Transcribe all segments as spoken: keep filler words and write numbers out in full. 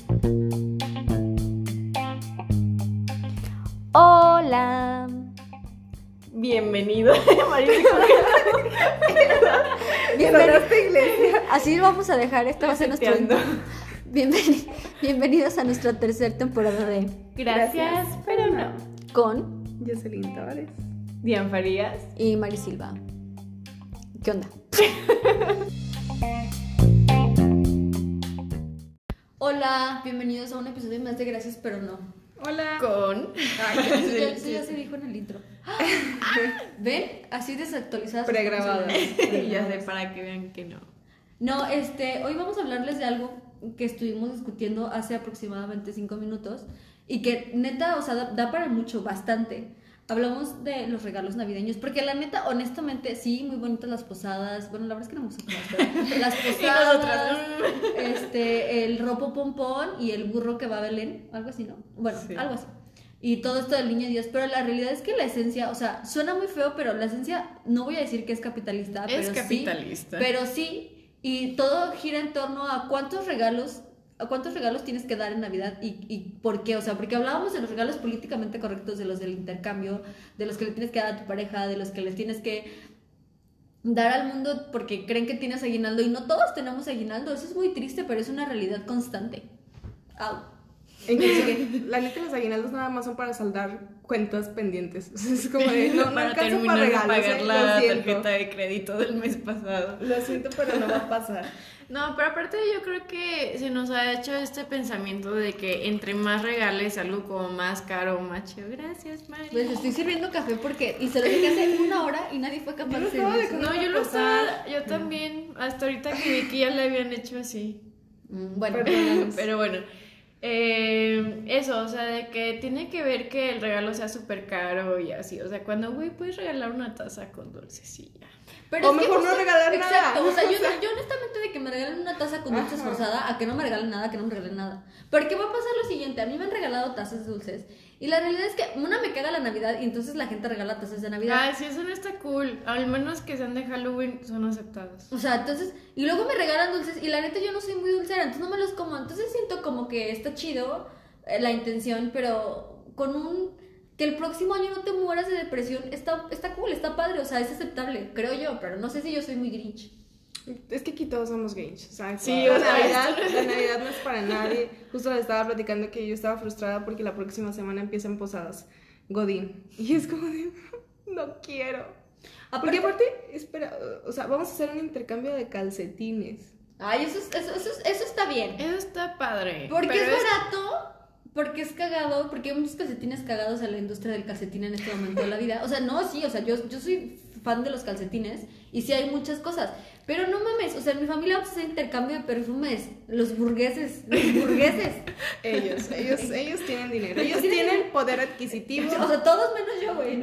Hola. Bienvenido. Bienvenido a esta iglesia. Así vamos a dejar, esto va a ser nuestro intro. Bienveni- Bienvenidos a nuestra tercera temporada de Gracias, Gracias, pero no. Con Jocelyn Tavares, Dian Farías y Mari Silva. ¿Qué onda? Hola, bienvenidos a un episodio más de Gracias, pero no. Hola. Con Ay, eso, ya, eso ya se dijo en el intro. ¿Ven? Así desactualizadas. Pregrabadas. Ya sé, para que vean que no. No, este, hoy vamos a hablarles de algo que estuvimos discutiendo hace aproximadamente cinco minutos y que neta, o sea, da, da para mucho, bastante. Hablamos de los regalos navideños, porque la neta, honestamente, sí, muy bonitas las posadas. Bueno, la verdad es que no me gustan las, las posadas, este, el ropo pompón y el burro que va a Belén, algo así, ¿no? Bueno, sí. Algo así. Y todo esto del niño Dios, pero la realidad es que la esencia, o sea, suena muy feo, pero la esencia, no voy a decir que es capitalista, es pero capitalista. sí, pero sí, y todo gira en torno a cuántos regalos ¿A cuántos regalos tienes que dar en Navidad y, y por qué? O sea, porque hablábamos de los regalos políticamente correctos, de los del intercambio, de los que le tienes que dar a tu pareja, de los que les tienes que dar al mundo porque creen que tienes aguinaldo, y no todos tenemos aguinaldo. Eso es muy triste, pero es una realidad constante. Au. Incluso, la neta, los aguinaldos nada más son para saldar cuentas pendientes. O sea, es como de, no, no para alcanza terminar para regalos, de pagar ¿eh? la Lo siento. tarjeta de crédito del mes pasado. Lo siento, pero no va a pasar. No, pero aparte yo creo que se nos ha hecho este pensamiento de que entre más regales algo como más caro, más chido. Gracias, Mari. Pues estoy sirviendo café porque, y se lo dije hace una hora y nadie fue capaz de Yo servir. No, yo lo estaba, yo también, hasta ahorita que vi que ya le habían hecho así. Mm, Bueno, Perdónanos. Pero bueno, eh, eso, o sea, de que tiene que ver que el regalo sea súper caro y así. O sea, cuando, güey, puedes regalar una taza con dulces y ya. Pero O es que mejor no regalar exacto, nada. Exacto, o sea, yo, yo honestamente de que me regalen una taza con dulces Ajá. forzada a que no me regalen nada, a que no me regalen nada. Porque va a pasar lo siguiente, a mí me han regalado tazas dulces y la realidad es que una me caga la Navidad y entonces la gente regala tazas de Navidad. Ah, sí, eso no está cool. Al menos que sean de Halloween, son aceptados. O sea, entonces, y luego me regalan dulces y la neta yo no soy muy dulcera, entonces no me los como. Entonces siento como que está chido eh, la intención, pero con un... que el próximo año no te mueras de depresión, está, está cool, está padre, o sea, es aceptable, creo yo, pero no sé si yo soy muy Grinch. Es que aquí todos somos Grinch. O sea, Sí, la o sea, Navidad, la Navidad no es para nadie. Justo les estaba platicando que yo estaba frustrada porque la próxima semana empiezan posadas Godín. Y es como de, no quiero. Porque aparte, espera, o sea, vamos a hacer un intercambio de calcetines. Ay, eso, es- eso, eso, es- eso está bien. Eso está padre. Porque pero es barato, porque es cagado, porque hay muchos calcetines cagados en la industria del calcetín en este momento de la vida. O sea, no, sí, o sea, yo, yo soy fan de los calcetines y sí hay muchas cosas. Pero no mames, o sea, en mi familia vamos a hacer intercambio de perfumes. Los burgueses, los burgueses. Ellos, ellos, ellos tienen dinero. Ellos Tienen- tienen poder adquisitivo. O sea, todos menos yo, güey.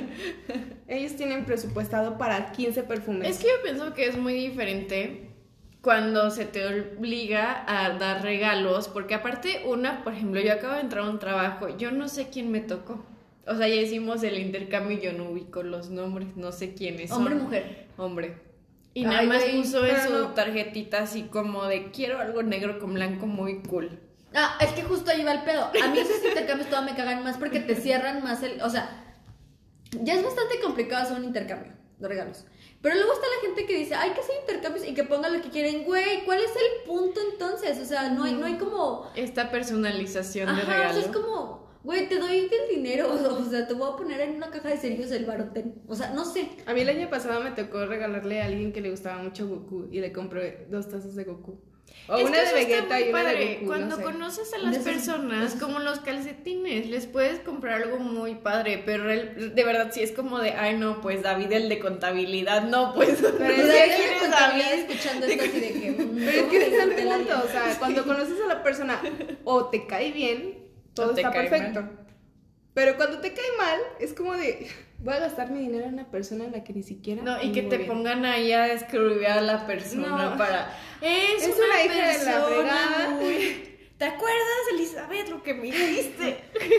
Ellos tienen presupuestado para quince perfumes. Es que yo pienso que es muy diferente cuando se te obliga a dar regalos, porque aparte una, por ejemplo, yo acabo de entrar a un trabajo, yo no sé quién me tocó. O sea, ya hicimos el intercambio y yo no ubico los nombres, no sé quiénes son. Hombre, mujer. Hombre. Y Ay, nada más güey, puso en pero su no. tarjetita así como de quiero algo negro con blanco muy cool. Ah, es que justo ahí va el pedo. A mí esos intercambios todavía me cagan más porque te cierran más el... O sea, ya es bastante complicado hacer un intercambio de regalos. Pero luego está la gente que dice, hay que hacer intercambios y que pongan lo que quieren. Güey, ¿cuál es el punto entonces? O sea, no hay, no hay como... Esta personalización de Ajá, o regalos. sea, es como... Güey, te doy el dinero, o sea, te voy a poner en una caja de cerillos el barotén. O sea, no sé. A mí el año pasado me tocó regalarle a alguien que le gustaba mucho Goku y le compré dos tazas de Goku. O Es una que de eso está Vegeta muy y una padre. de Goku. Cuando no sé. conoces a las De esos- personas, de esos- como los calcetines, les puedes comprar algo muy padre, pero el- de verdad sí es como de, ay no, pues David el de contabilidad, no, pues. Pero Pero es es que que ¿quién me es contabilidad David? escuchando esto así de que... mm, Pero es ¿cómo que me ese es el inventé la punto, vida? o sea, cuando conoces a la persona o te cae bien, todo O te está cae perfecto. mal. Pero cuando te cae mal, es como de, voy a gastar mi dinero en una persona en la que ni siquiera No, y me que llevo te bien. pongan ahí a describir a la persona No. para... Es, Es una, una hija de la persona fregada". muy- ¿Te acuerdas, Elizabeth, lo que me hiciste?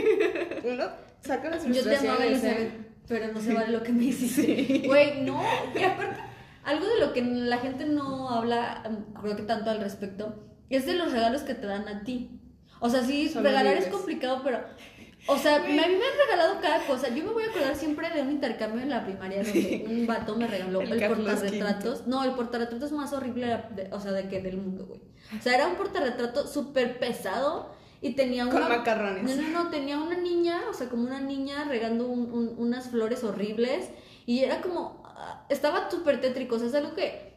Uno saca las Yo te amaba, frustraciones, ¿eh? Elizabeth, pero no se vale lo que me hiciste. Güey, no. Y aparte, algo de lo que la gente no habla, um, creo que tanto al respecto, es de los regalos que te dan a ti. O sea, sí, Son regalar horribles. es complicado, pero... O sea, me- a mí me han regalado cada cosa. Yo me voy a acordar siempre de un intercambio en la primaria donde un vato me regaló El el, Carlos portarretratos. No, el portarretratos más horrible, de- o sea, de que del mundo, güey. O sea, era un portarretrato súper pesado y tenía Con una... macarrones. No, no, no, tenía una niña, o sea, como una niña regando un- un- unas flores horribles y era como... ah, estaba súper tétrico, o sea, es algo que...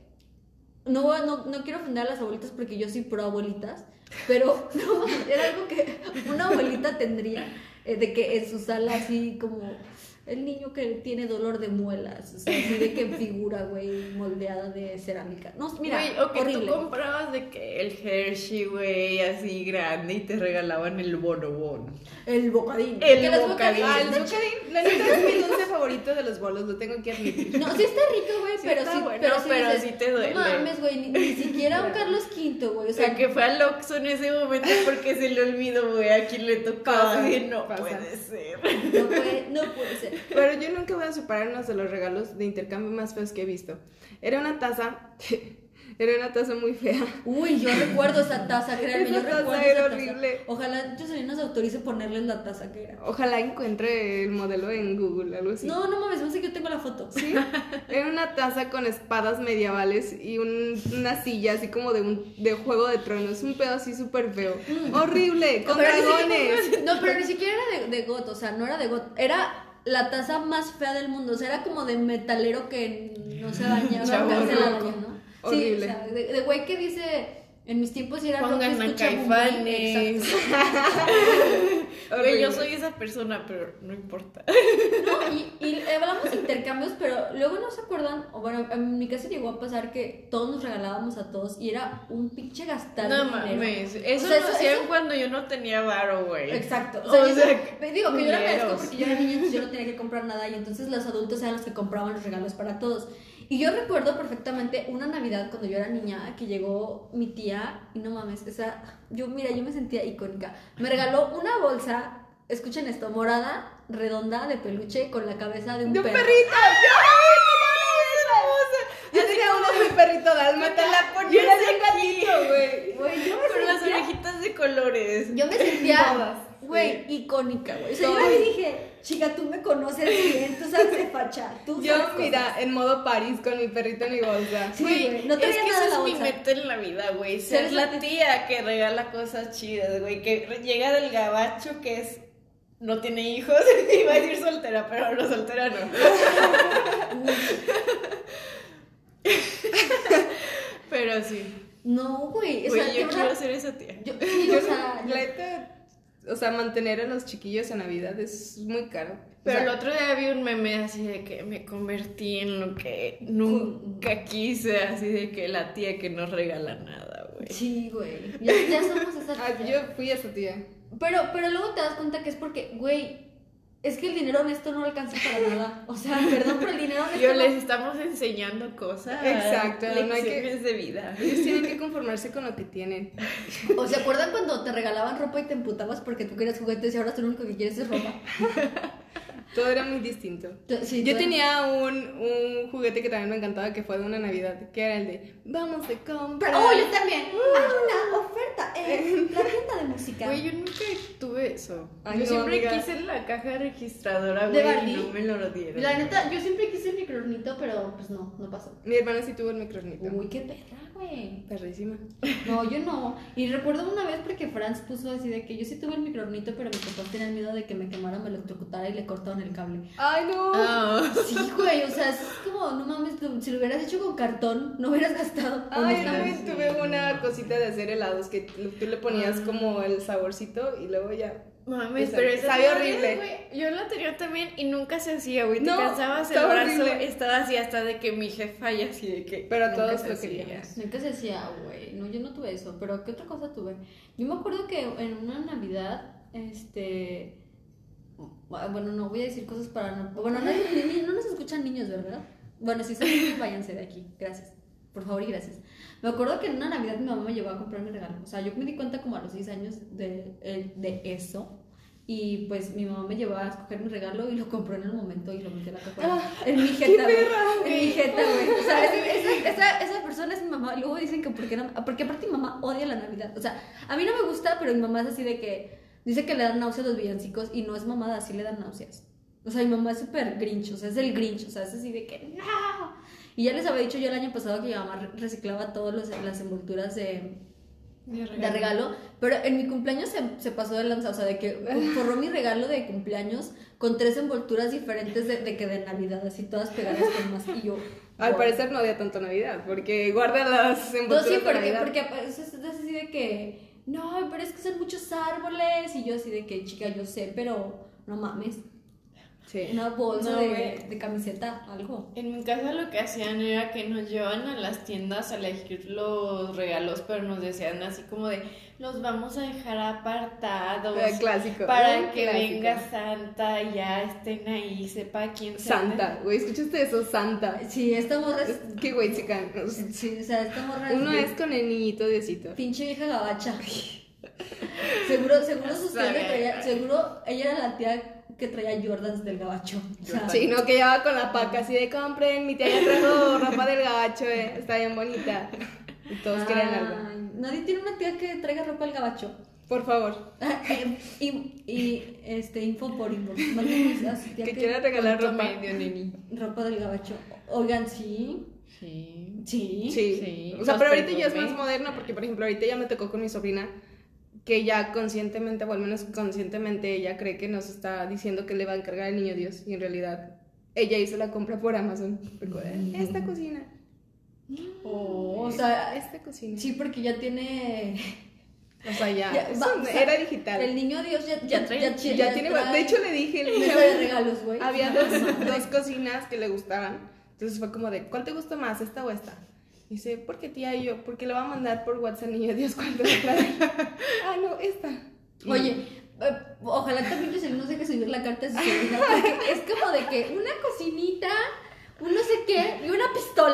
No, voy a- no, no quiero ofender a las abuelitas porque yo soy pro abuelitas, pero no, era algo que una abuelita tendría, eh, de que en su sala así como el niño que tiene dolor de muelas, o sea, así de que figura, güey, moldeada de cerámica. No, mira, Güey, o que horrible. tú comprabas de que el Hershey, güey, así grande y te regalaban el bonobón. El bocadín. El Que los bocadín. Ah, el están bocadín, la neta es mi dulce favorito de los bolos, lo tengo que admitir. No, sí está rico, güey, Sí pero está sí, bueno, pero, pero dices, sí te duele. No mames, güey, ni, ni siquiera un Carlos quinto, güey, o O sea, sea, que fue al Oxxo en ese momento porque se le olvidó, güey, a quién le tocaba. Pasa, Y no pasa. puede ser. no puede, no puede ser. Pero yo nunca voy a superar uno de los regalos de intercambio más feos que he visto. Era una taza, era una taza muy fea. Uy, yo recuerdo esa taza, créanme, Esa yo taza recuerdo era esa horrible. taza. Ojalá Jocelyn nos autorice ponerles la taza que era. Ojalá encuentre el modelo en Google, algo así. No, no mames, no sé que yo tengo la foto. Sí, era una taza con espadas medievales y un- una silla así como de un de Juego de Tronos, un pedo así súper feo. Horrible, con Pero ni dragones. siquiera- no, pero ni siquiera era de, de Got, o sea, no era de Got, era la taza más fea del mundo, o sea, era como de metalero que no se daña, o sea, Chavo nunca se la ruco. daña, ¿no? Horrible. Sí, o sea, de, de güey que dice, en mis tiempos era rock, Pongan a escucha Boom Boom. Caifanes. Exacto. Güey, yo Horrible. soy esa persona, pero no importa. No, y, y hablamos de intercambios, pero luego no se acuerdan, o bueno, en mi caso llegó a pasar que todos nos regalábamos a todos y era un pinche gastar No de dinero. mames. Eso O sea, lo eso- hacían eso- cuando yo no tenía varo, güey. Exacto. O O sea, yo sea, no- me digo que yo lo agradezco culeros. porque yo era niña, entonces yo no tenía que comprar nada y entonces los adultos eran los que compraban los regalos para todos. Y yo recuerdo perfectamente una Navidad cuando yo era niña que llegó mi tía y no mames, esa, yo mira, yo me sentía icónica. Me regaló una bolsa, escuchen esto, morada, redonda de peluche con la cabeza de un ¡De un perro. perrito! ¡Yo! Yo tenía uno muy perrito dálmata. la ponías Yo era aquí. bien gatito, güey. Güey, yo me Con las sentía- orejitas de colores. Yo me sentía, Todas, güey, icónica, güey. O sea, yo Todas. le dije, chica, tú me conoces bien, tú sabes de facha, tú Yo, sabes mira, cosas". en modo París con mi perrito en mi bolsa. Sí, Güey, güey, no es traía que nada en esa la es mi bolsa. meta en la vida, güey. Ser Ser la la tía que regala cosas chidas, güey. Que re- llega del gabacho que es. No tiene hijos. Iba a decir soltera, pero no, soltera no. Pero sí. No, güey, o Güey, sea, yo de quiero verdad, ser esa tía. yo, sí, Yo, o sea, la neta, o sea, mantener a los chiquillos en Navidad es muy caro. Pero O sea, el otro día vi un meme así de que me convertí en lo que nunca quise, así de que la tía que no regala nada, güey. sí, güey, ya, ya somos esa ah, tía. yo fui esa tía. Pero, pero luego te das cuenta que es porque, güey, es que el dinero honesto no alcanza para nada. O sea, perdón, pero el dinero honesto Yo no- les estamos enseñando cosas. Exacto, no hay que- lecciones de vida. Ellos tienen que conformarse con lo que tienen. ¿O se acuerdan cuando te regalaban ropa y te emputabas porque tú querías juguetes y ahora tú lo único que quieres es ropa? Todo era muy distinto. Tú- sí, Yo tú- tenía un, un juguete que también me encantaba, que fue de una Navidad, que era el de vamos de compras. Pero, oh, yo también. Hay una oferta en la tienda de música. Güey, yo nunca tuve eso. Ay, yo no, siempre amiga. quise la caja registradora, ¿De güey, y Barbie? no me lo dieron. La neta, yo siempre quise el microornito, pero pues no, no pasó. Mi hermana sí tuvo el microornito. Uy, qué perra, güey. Perrísima. No, yo no. Y recuerdo una vez porque Franz puso así de que yo sí tuve el microornito, pero mis papás tenían miedo de que me quemara, me electrocutara y le cortaban el cable. Ay, no. Ah. Sí, güey, o sea, es como, no mames, tú- si lo hubieras hecho con cartón, no hubieras gastado. Ay, yo honestamente. también tuve una cosita de hacer helados que tú le ponías Ah. como el saborcito y luego ya. Mames, Esa- pero esa sabía madre, horrible. güey, yo la tenía también y nunca se hacía, güey. Te No, cansabas el estaba brazo, horrible. estaba así hasta de que mi jefa y así de que. Pero nunca todos se lo hacía. queríamos. Nunca se decía, güey, no, yo no tuve eso, pero ¿qué otra cosa tuve? Yo me acuerdo que en una Navidad, este... Bueno, no voy a decir cosas para no... Bueno, no, ni- no nos escuchan niños, ¿verdad? Bueno, si son niños, váyanse de aquí, gracias. Por favor y gracias. Me acuerdo que en una Navidad mi mamá me llevó a comprar mi regalo. O sea, yo me di cuenta como a los seis años de, eh, de eso. Y pues mi mamá me llevó a escoger mi regalo y lo compró en el momento y lo metí en la caja. Ah, en mi ¡qué jeta, güey. perra, En mi jeta, güey. O sea, esa, esa, esa, esa persona es mi mamá. Luego dicen que porque, no, porque aparte mi mamá odia la Navidad. O sea, a mí no me gusta, pero mi mamá es así de que dice que le dan náuseas los villancicos y no es mamada, sí le dan náuseas. O sea, mi mamá es súper grinch, o sea, es el grinch, o sea, es así de que no. Y ya les había dicho yo el año pasado que mi mamá reciclaba todas las envolturas de... De regalo. de regalo, pero en mi cumpleaños se, se pasó de lanza, o sea, de que forró mi regalo de cumpleaños con tres envolturas diferentes de, de que de Navidad, así todas pegadas con más, y yo... Al wow. parecer no odia tanto Navidad, porque guarda las envolturas No, sí, porque, de Navidad. porque es, es así de que, no, pero es que son muchos árboles, y yo así de que, chica, yo sé, pero no mames. Sí. Una bolsa No, de, de camiseta, algo. En mi casa lo que hacían era que nos llevaban a las tiendas a elegir los regalos, pero nos decían así como de, los vamos a dejar apartados. El clásico. Para el que clásico. venga Santa y ya estén ahí, sepa quién sea. Santa, güey, ¿escuchaste eso? Santa. Sí, esta morra es... Es- Qué güey, chica. Sí, o sea, esta morra Uno de- es con el niñito Diosito. Pinche vieja gabacha. Seguro, seguro sus tías le Sabe. traía, seguro ella era la tía que traía Jordans del gabacho. O sea, Sí, no, que llevaba con la paca así de compren, mi tía ya trajo ropa del gabacho, eh, está bien bonita. Y todos querían algo. ay, nadie tiene una tía que traiga ropa del gabacho. Por favor, y, y este info por inbox. Mándenos a su tía que quiera regalar ¿Cuánto ropa. medio, neni? ropa del gabacho. Oigan, sí. Sí. Sí. Sí. Sí, O sea, los pero ahorita ya es perfumes. más moderno porque, por ejemplo, ahorita ya me tocó con mi sobrina que ya conscientemente, o al menos conscientemente, ella cree que nos está diciendo que le va a encargar el niño Dios y en realidad ella hizo la compra por Amazon. Esta cocina. Oh, o sea, esta cocina. sí, porque ya tiene. O sea, ya, Ya, eso va, o sea, era digital. El niño Dios ya, Ya ya, trae- ya, ya, ya tiene, trae de hecho le dije, le dije, mesa de regalos, güey. había dos, dos cocinas que le gustaban, entonces fue como de, ¿cuál te gusta más, esta o esta? Y dice, ¿por qué tía? Y yo, porque le va a mandar por WhatsApp niño Dios cuando la trae. Ah, no, esta. Y- Oye, eh, ojalá también yo no sé qué subir la carta de su sobrina, porque es como de que una cocinita, un no sé qué y una pistola.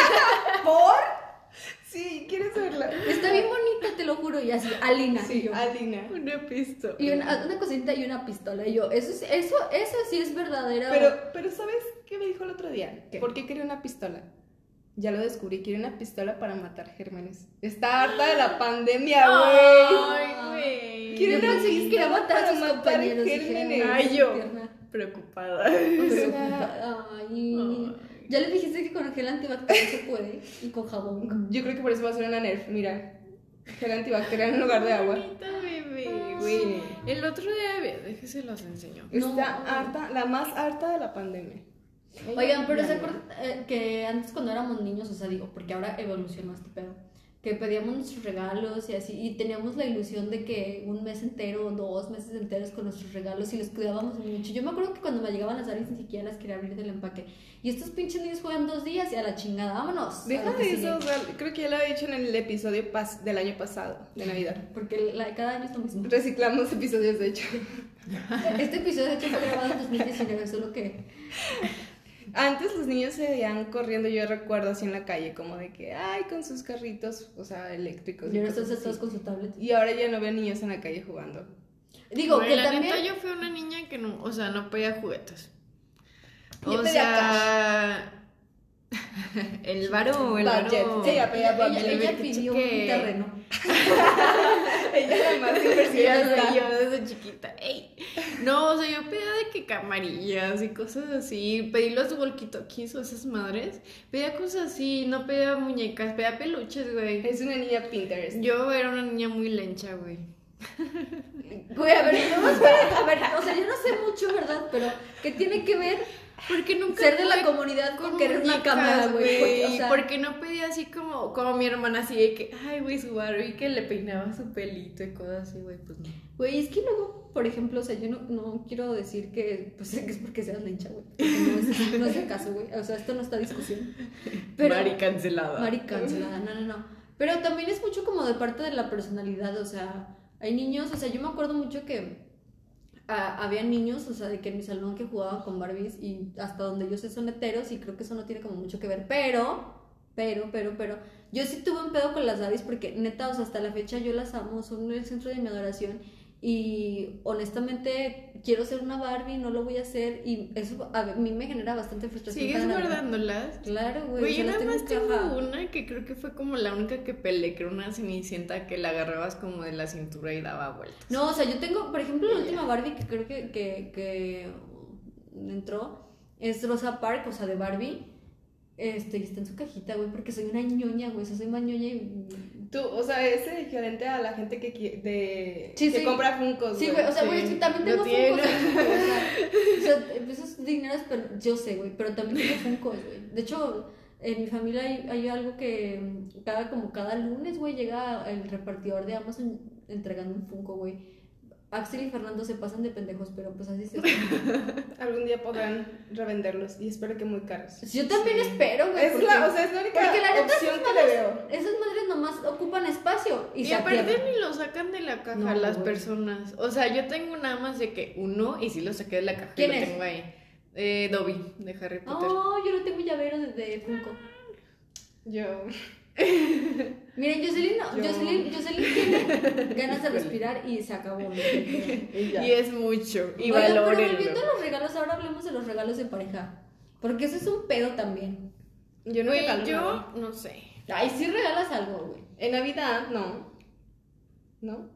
¿Por? Sí, ¿quieres verla? Está bien bonita, te lo juro, y así, Alina. y Sí, yo. Alina. Una pistola. Y una, una cocinita y una pistola. Y yo, eso, es- eso, eso sí es verdadera. Pero, pero ¿sabes qué me dijo el otro día? ¿Qué? ¿Por qué quería una pistola? Ya lo descubrí, quiere una pistola para matar gérmenes. Está harta de la pandemia, güey. Ay, güey. Quiere Yo una pensé que quería pistola matar a para sus matar compañeros. dije, gérmenes. Ay, yo. tierna. Preocupada. O sea, sea, ay. Ya le dijiste que con gel antibacterial se puede y con jabón. Yo creo que por eso va a ser una Nerf, mira. Gel antibacterial en lugar de agua. Bonita bebé, güey. güey. El otro día, ve, déjese los enseño. Está No. harta, la más harta de la pandemia. Oigan, pero Ya, se ya. acuerdan eh, que antes cuando éramos niños, o sea, digo, porque ahora evolucionó este pedo, que pedíamos nuestros regalos y así, y teníamos la ilusión de que un mes entero, dos meses enteros con nuestros regalos y los cuidábamos mucho. Yo me acuerdo que cuando me llegaban las Aries ni siquiera las quería abrir del empaque. Y estos pinches niños juegan dos días y a la chingada, vámonos. a Deja lo que de sigue. eso, o sea, creo que ya lo había dicho en el episodio pas- del año pasado, de Navidad. Porque la- cada año es lo mismo. Reciclamos episodios, de hecho. Este episodio de hecho fue grabado en dos mil diecinueve, solo que... Antes los niños se veían corriendo, yo recuerdo así en la calle, como de que, ay, con sus carritos, o sea, eléctricos. Y ahora cosas están así. todos con su tablet. Y ahora ya no veo niños en la calle jugando. Digo, Güey, que la también... neta, yo fui una niña que no, o sea, no pedía juguetes. Yo O pedía sea, el varo, el varo. Budget. Sí, ya pedía ella, budget. ella, ella El pidió que- un terreno. Ella era más Sí, ya inversionista. sé, yo desde chiquita. Ey. No, o sea, yo pedía de que camarillas y cosas así. Pedí los walkie-talkies o esas madres. Pedía cosas así, no pedía muñecas, pedía peluches, güey. Es una niña Pinterest. Yo era una niña muy lencha, güey. Güey, a ver, no, espera, a ver, o sea, yo no sé mucho, ¿verdad? Pero, ¿qué tiene que ver Porque nunca ser de la tuve comunidad con querer una muñecas, cámara, güey? Porque, o sea, porque no pedía así como, como mi hermana, así de que, ay, güey, su Barbie, que le peinaba su pelito y cosas así, güey, pues no. güey, es que luego, por ejemplo, o sea, yo no, no quiero decir que, pues, que es porque seas lencha, güey. Porque No es, no es el caso, güey. O sea, esto no está a discusión. Pero, Mari cancelada. Mari cancelada, no, no, no. Pero también es mucho como de parte de la personalidad, o sea, hay niños, o sea, yo me acuerdo mucho que ah, había niños, o sea, de que en mi salón que jugaban con Barbies y hasta donde yo sé son heteros y creo que eso no tiene como mucho que ver, pero, pero, pero, pero, yo sí tuve un pedo con las Barbies porque neta, o sea, hasta la fecha yo las amo, son el centro de mi adoración y honestamente quiero ser una Barbie, no lo voy a hacer y eso a mí me genera bastante frustración. ¿Sigues guardándolas? Claro, güey. Güey, yo nada más tengo caja. una que creo que fue como la única que peleé, que era una cenicienta que la agarrabas como de la cintura y daba vueltas. No, o sea, yo tengo, por ejemplo, la última Barbie que creo que, que, que entró es Rosa Parks, o sea, de Barbie. Este, y está en su cajita, güey, porque soy una ñoña, güey, o sea, soy más ñoña y... Tú, o sea, es diferente a la gente que, qui- de, Sí, que sí. compra Funkos, Sí, güey, o sea, güey, Sí, sí, también lo tengo tiene. Funkos, güey, o sea, o sea, esos dineros, pero yo sé, güey, pero también tengo Funkos, güey. De hecho, en mi familia hay, hay algo que mm, cada, como cada lunes, güey, llega el repartidor de Amazon entregando un Funko, güey. Axel y Fernando se pasan de pendejos, pero pues así se Algún día podrán revenderlos y espero que muy caros. Yo también Sí. espero, güey. Es porque- la, o sea, es la única porque la neta opción esas que le madres- veo. Esas madres nomás ocupan espacio y, Y se aparte pierden. ni lo sacan de la caja No, las güey. personas. O sea, yo tengo nada más de que uno y sí lo saqué de la caja. y ¿Quién lo es? tengo ahí. Eh, Dobby, de Harry Potter. Oh, yo no tengo llavero de, de Funko. Yo. Miren, Jocelyn, no, Yo- Jocelyn, Jocelyn tiene ganas de respirar y se acabó. ¿no? Y ya. Y es mucho. Y Oigan, pero valórenlo. volviendo a los regalos, ahora hablemos de los regalos de pareja. Porque eso es un pedo también. Yo no Güey, regalo yo nada. no sé. Ay, sí regalas algo, güey. En Navidad, no. ¿No?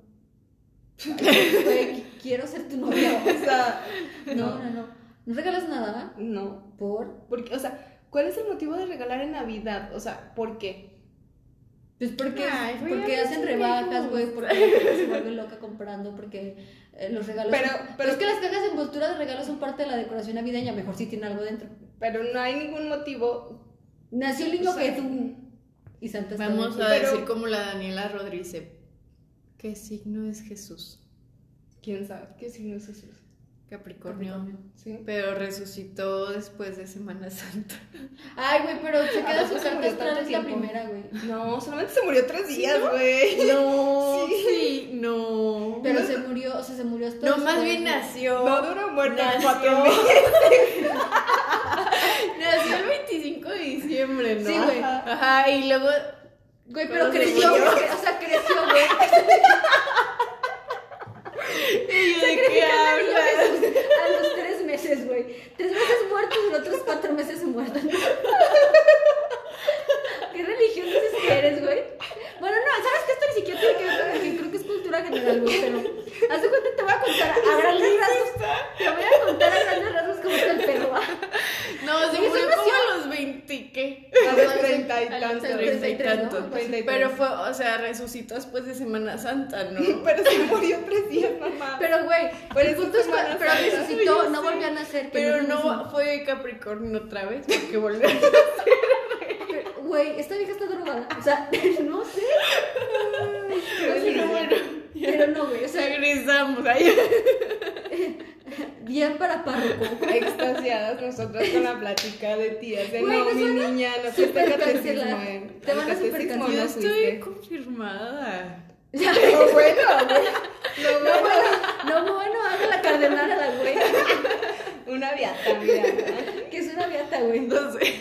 Güey, quiero ser tu novia. O sea, No, no, no. ¿No regalas nada? no. ¿Por? Porque, o sea, ¿cuál es el motivo de regalar en Navidad? O sea, ¿por qué? Pues porque, Ay, güey, porque a mí hacen sí me rebajas, gusta. güey, porque la gente se vuelve loca comprando, porque eh, los regalos... Pero- son- pero- es que las cajas de envoltura de regalos son parte de la decoración navideña, mejor si tiene algo dentro. Pero no hay ningún motivo. Nació el niño O sea, que tú... Y Santa está Vamos dentro. a Pero- decir como la Daniela Rodríguez. ¿Qué signo es Jesús? ¿Quién sabe? ¿Qué signo es Jesús? Capricornio. Capricornio. ¿Sí? Pero resucitó después de Semana Santa. Ay, güey, pero se ¿A queda poco su se carta murió astral, tanto es la tiempo? primera, güey. No, solamente se murió tres días, güey. No, Sí. sí, no. Pero se murió, o sea, se murió hasta No, más después, bien güey. nació. No duró muerta Nació. cuatro meses. Nació el veinticinco de diciembre, ¿no? Sí, güey. Ajá, y luego. Güey, pero ¿Cómo se creció, murió? güey, o sea, creció, güey. ¿Y de qué Sacrifican a hablas? Jesús a los tres meses, güey. Tres meses muertos y los otros cuatro meses muertos. ¿Qué religión dices que eres, güey? Bueno, no, ¿sabes qué? Esto ni siquiera tiene que ver con religión, creo que es cultura general, güey, pero haz de cuenta, te voy a contar a grandes rasgos. Te voy a contar a grandes rasgos cómo está el pedo, ¿va? No, se Güey, murió eso como nació- a los veinte, ¿qué? A los treinta y A los tantos. treinta y tantos. ¿no? treinta y tres. Pero fue, o sea, resucitó después de Semana Santa, ¿no? Pero se murió tres días, mamá. Pero, güey, Pero el eso punto es es que Semana pero Santa. resucitó, Yo no sé. volvió a nacer. que Pero es lo no mismo. fue Capricornio otra vez, porque volvió a Pero, güey, esta vieja está drogada. O sea, no sé. Pero bueno, Pero no, güey, o sea, regresamos ahí. bien para párroco. Extasiadas nosotras con la plática de tías. De Güey, no, me mi suena niña, no fuiste súper al catecismo. cancelar. eh. Te Al van a súper catecismo cancelar. Yo no estoy fuiste. confirmada. Ya, No, bueno, güey. no, bueno, no, bueno, haga la cardenal a la güey. Una viata, mira. Que es una viata, güey. No sé.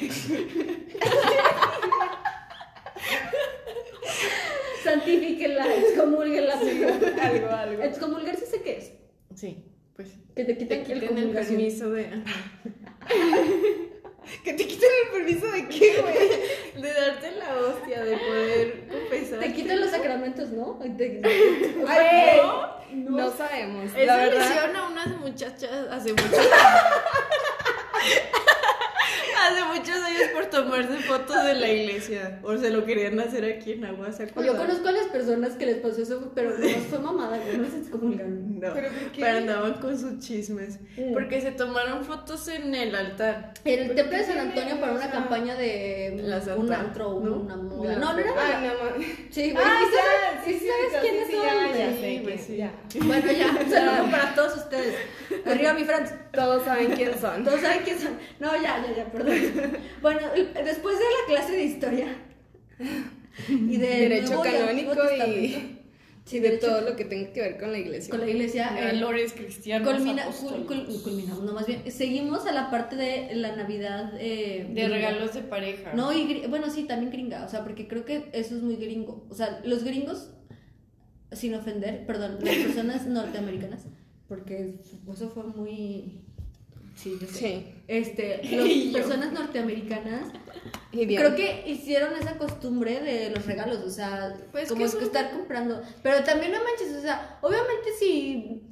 Santifíquenla, excomúlguenla, mejor. Algo, algo. Excomulgar sí sé qué es. Sí, pues Que te te quiten, quiten el comulgación. permiso de, Que te quiten el permiso de qué, güey. de darte la hostia, de poder confesar. Te quitan los sacramentos, ¿no? Te- Ay, Güey, no. No sabemos. Esa La le verdad. hicieron a unas muchachas hace muchos hace muchos años por tomarse fotos de la iglesia. O se lo querían hacer aquí en Agua, ¿se Yo acuerdan? conozco a las personas que les pasó eso, pero no fue mamada, güey, no se excomulgaron. No, ¿Pero por qué? pero andaban con sus chismes. Mm. Porque se tomaron fotos en el altar. En el ¿Por templo qué de San tiene, Antonio para o una sea, campaña de la Santa, un antro o ¿no? una moda. La- No, no era Ay, moda. mi amor. Sí, güey. Ah, ¿y sabes- ya, sí, y sí, sabes sí, quiénes sí, son? ya, güey? ya Sí, sé pues que- sí. ya. Bueno, ya, un saludo para todos ustedes. Arriba, mi Franz. Todos saben quién son. Todos saben quién son. No, ya, ya, ya, perdón. Bueno, el- después de la clase de historia y de Derecho Nuevo y Antiguo canónico Testamento, y, sí, y de derecho- todo lo que tenga que ver con la iglesia. con la iglesia, eh, Valores cristianos. culmina, apostólicos. cul- cul- culminamos, no, más bien, seguimos a la parte de la Navidad. Eh, De gringa. regalos de pareja. No, y gri- bueno, sí, también gringa, o sea, porque creo que eso es muy gringo. O sea, los gringos sin ofender, perdón, las personas norteamericanas, porque eso fue muy... Sí, yo sé. Sí. Este, las personas norteamericanas Y bien. creo que hicieron esa costumbre de los regalos, o sea, Pues como que es que son- estar comprando. Pero también no manches, o sea, obviamente si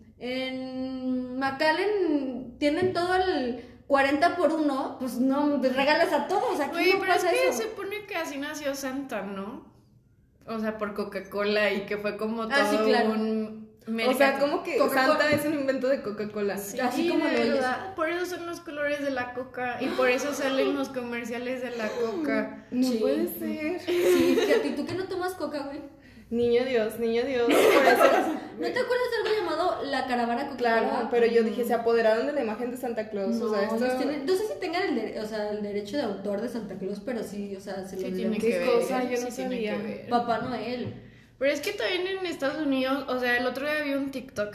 en McAllen tienen todo el cuarenta por uno, pues no, te regalas a todos, aquí Güey, no pero es pasa que eso. se supone que así nació Santa, ¿no? O sea, por Coca-Cola y que fue como todo Ah, sí, claro. un... O sea, como que Coca-Cola. Santa es un invento de Coca-Cola. Sí, así como lo oyes. ¿verdad? Por eso son los colores de la coca y por eso salen los comerciales de la coca. No Sí. puede ser. Sí, fíjate, ¿y tú que no tomas coca, güey? Niño Dios, niño Dios. Por eso. ¿No te acuerdas de algo llamado la caravana Coca-Cola? Claro, pero yo dije, se apoderaron de la imagen de Santa Claus. No, o sea, esto. ellos tienen- no sé si tengan el, dere- o sea, el derecho de autor de Santa Claus, pero sí, o sea, se Sí lo tiene deben. ¿Qué que ver. cosa? Yo no sí tiene sabía. que ver. Papá Noel. Pero es que también en Estados Unidos, o sea, el otro día vi un TikTok,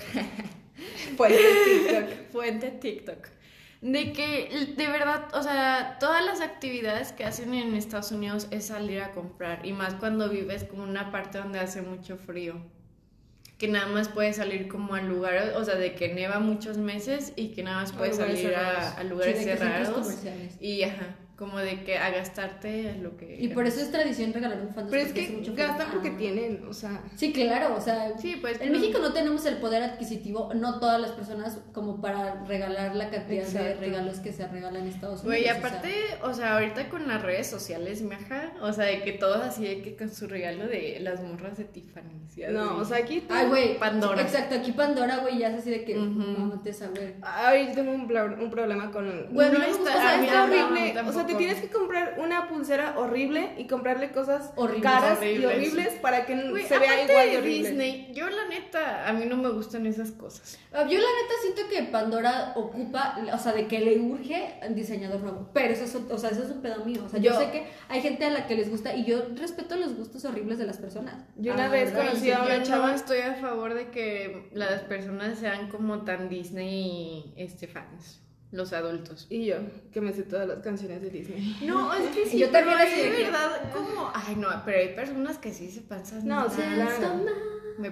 Fue de TikTok. fuente TikTok, de que de verdad, o sea, todas las actividades que hacen en Estados Unidos es salir a comprar y más cuando vives como en una parte donde hace mucho frío. Que nada más puedes salir como a lugares, o sea, de que neva muchos meses y que nada más A puedes lugares salir cerrados. a, a lugares Sí, de que centros cerrados comerciales. y ajá, como de que a gastarte lo que... Y por eso es tradición regalar bufandas. Pero es porque hace que mucho frío. gastan porque Ah. tienen, o sea. Sí, claro, o sea, Sí, pues, en no. México no tenemos el poder adquisitivo, no todas las personas, como para regalar la cantidad de Exacto. regalos que se regalan en Estados Unidos. Güey, y o sea. aparte, o sea, ahorita con las redes sociales, me ajá, o sea, de que todos así, de que con su regalo de las morras de Tiffany. ¿Sí? No, o sea, aquí. tú- Ay, güey. Pandora. Exacto, aquí Pandora, güey, ya es así de que, Ujú. mámate esa, güey. Ay, yo tengo un, bla- un problema con. Bueno, no ahí me gusta, está, o sea, a mí está tampoco, horrible. a mí O sea, te tampoco. tienes que comprar una pulsera horrible y comprarle cosas Horribles. caras Horribles. y horribles para que Güey, se vea aparte igual de de horrible. Disney, yo la neta, a mí no me gustan esas cosas. Ah, Yo la neta siento que Pandora ocupa, o sea, de que le urge un diseñador nuevo, pero eso es, o sea, eso es un pedo mío, o sea, yo, Yo- sé que hay gente a la que les gusta y yo respeto los gustos horribles de las personas. Yo una Ah, vez güey, conocí sí, a una yo chava. no estoy a favor de que las personas sean como tan Disney este, fans, los adultos. Y yo, que me sé todas las canciones de Disney. No, es que sí, Yo pero también hay así de de que- verdad como, ay no, pero hay personas que sí se pasan. No, sí, más. claro. Me-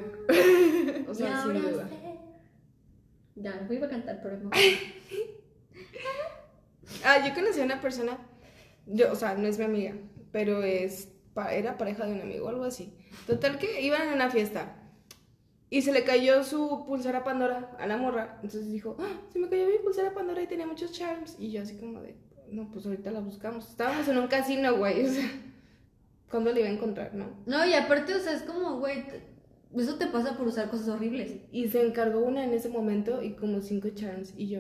O sea, Y sin ahora duda. sé. Ya, iba a cantar, pero no. Ah, yo conocí a una persona. Yo, o sea, no es mi amiga, pero es pa- era pareja de un amigo o algo así. Total que iban a una fiesta. Y se le cayó su pulsera Pandora a la morra. Entonces dijo, "Ah, se me cayó mi pulsera Pandora y tenía muchos charms." Y yo así como de, no, pues ahorita la buscamos. Estábamos en un casino, güey. O sea, ¿cuándo la iba a encontrar, no? No, y aparte, o sea, es como, güey, te- eso te pasa por usar cosas horribles. Y se encargó una en ese momento y como cinco charms. Y yo,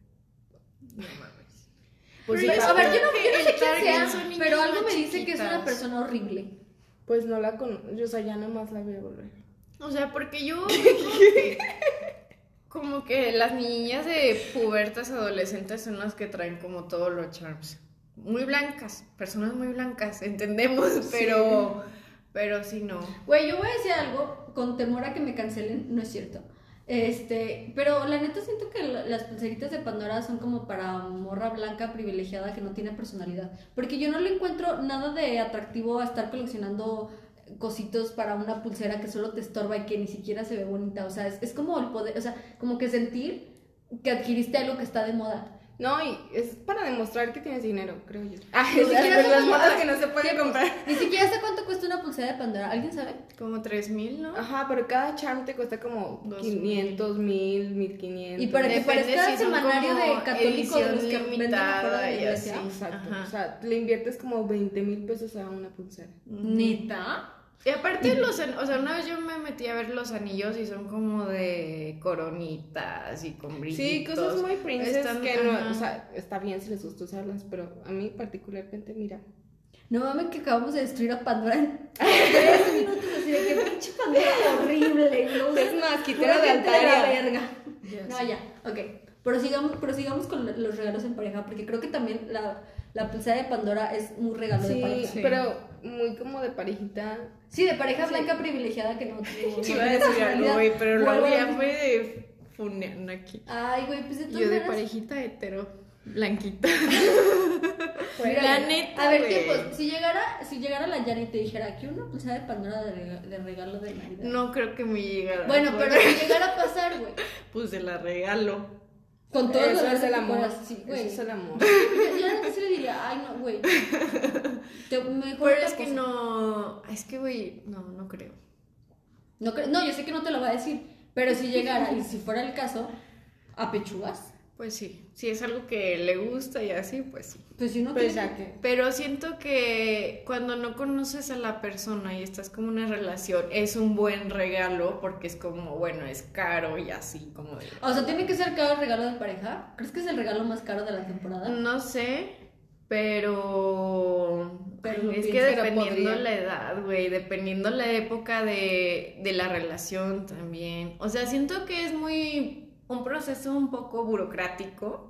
No mames. pues, Pero sí, yo- A ver, yo no, que yo no el sé quién target sea, son niñas pero algo más me dice que es una chiquitas. persona horrible. pues no la conozco. O sea, ya nomás la voy a volver. O sea, porque yo como que, como que las niñas de pubertas adolescentes son las que traen como todos los charms. Muy blancas, personas muy blancas, entendemos, pero pero sí no. Güey, yo voy a decir algo con temor a que me cancelen, no es cierto. Este, pero la neta siento que la- las pulseritas de Pandora son como para morra blanca privilegiada que no tiene personalidad. Porque yo no le encuentro nada de atractivo a estar coleccionando cositos para una pulsera que solo te estorba y que ni siquiera se ve bonita. O sea, es, es como el poder, o sea, como que sentir que adquiriste algo que está de moda. No, y es para demostrar que tienes dinero, creo yo. Ah, Ni es siquiera las, sé las cómo- modas que no se pueden comprar. Ni siquiera sé cuánto cuesta una pulsera de Pandora. ¿Alguien sabe? Como tres mil, ¿no? Ajá, pero cada charm te cuesta como Dos quinientos, mil, mil quinientos. Y para que Depende parezca si son semanario como de católico de los que edición venden afuera de la limitada y iglesia. así. Exacto. Ajá. O sea, le inviertes como veinte mil pesos a una pulsera. ¿Neta? Y aparte los, an- o sea, una vez yo me metí a ver los anillos y son como de coronitas y con brillitos. Sí, cosas muy princess Están- que no, ajá. o sea, está bien si les gusta usarlas, pero a mí particularmente, mira. No mames que acabamos de destruir a Pandora en tres minutos así de que pinche Pandora horrible. ¿No? Es más, Pura quítela de gente de la Altaria. verga. Ya No, sé. ya, ok. Prosigamos, prosigamos con los regalos en pareja, porque creo que también la, la pulsera de Pandora es un regalo de Sí, pareja. Sí. pero muy como de parejita. Sí, de pareja Sí. blanca privilegiada que no tuvo. Sí, iba a decir algo, güey, pero luego Vuelvo a ya lo fue de funeando aquí. Ay, güey, pues de todas Yo de maneras- parejita hetero, blanquita. Mira, La güey, neta, a ver, güey. tiempo, si llegara, si llegara la Yara y te dijera que una pulsera de Pandora de, rega- de regalo de Navidad. No creo que me llegara. Bueno, pues. pero si llegara a pasar, güey. Pues se la regalo. Con todo Eso dolor es de el tu amor. corazón, sí, güey. Eso es el amor. Yo, yo la neta sí le diría, ay, no, güey. Te- Mejor Pero otra es que cosa. no. Es que, güey, no, no creo. No, cre- no, yo sé que no te lo va a decir, pero si llegara y si fuera el caso, ¿a pechugas? Pues sí. Si es algo que le gusta y así, pues sí. Pues si no Pues quiere- ya que. Pero siento que cuando no conoces a la persona y estás como en una relación, es un buen regalo porque es como, bueno, es caro y así, como de... O sea, ¿tiene que ser caro el regalo de pareja? ¿Crees que es el regalo más caro de la temporada? No sé, pero... Pero Ay, lo es que pienso, pero dependiendo podría. la edad, güey, dependiendo la época de, de la relación también. O sea, siento que es muy... un proceso un poco burocrático.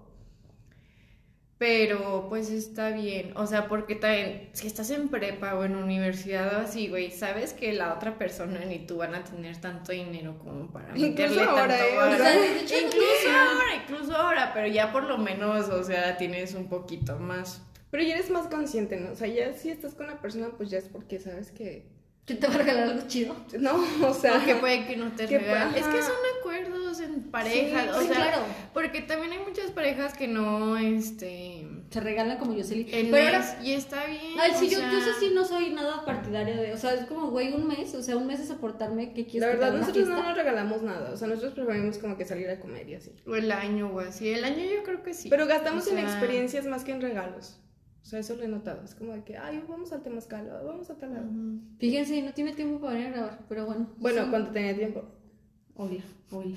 Pero pues está bien, o sea, porque también si estás en prepa o en universidad o así, güey, sabes que la otra persona ni tú van a tener tanto dinero como para Incluso meterle ahora, tanto ¿eh? O varo. sea, de hecho, incluso no- ahora, incluso ahora, pero ya por lo menos, o sea, tienes un poquito más. Pero ya eres más consciente, ¿no? O sea, ya si estás con la persona, pues ya es porque sabes que... ¿Que te va a regalar algo chido? No, o sea... O que puede que no te que regalen. pa- Es que ajá. son acuerdos en pareja, Sí, o sí, sea, claro. porque también hay muchas parejas que no, este... Se regalan como Yoseli. En Pero mes, ahora, y está bien. ay, sí, o yo, sea, yo sé sí no soy nada partidaria de, o sea, es como, güey, un mes, o sea, un mes es soportarme, ¿qué quieres La que te verdad, haga una nosotros no fiesta? nos regalamos nada. O sea, nosotros preferimos como que salir a comer y así. O el año o así. El año yo creo que sí. Pero gastamos O sea, en experiencias más que en regalos. O sea, eso lo he notado. Es como de que, ay, vamos al Temazcal, o vamos a tal lado. ujú. Fíjense, no tiene tiempo para venir a grabar, pero bueno. Bueno, sí. cuando tenía tiempo. Obvio, obvio.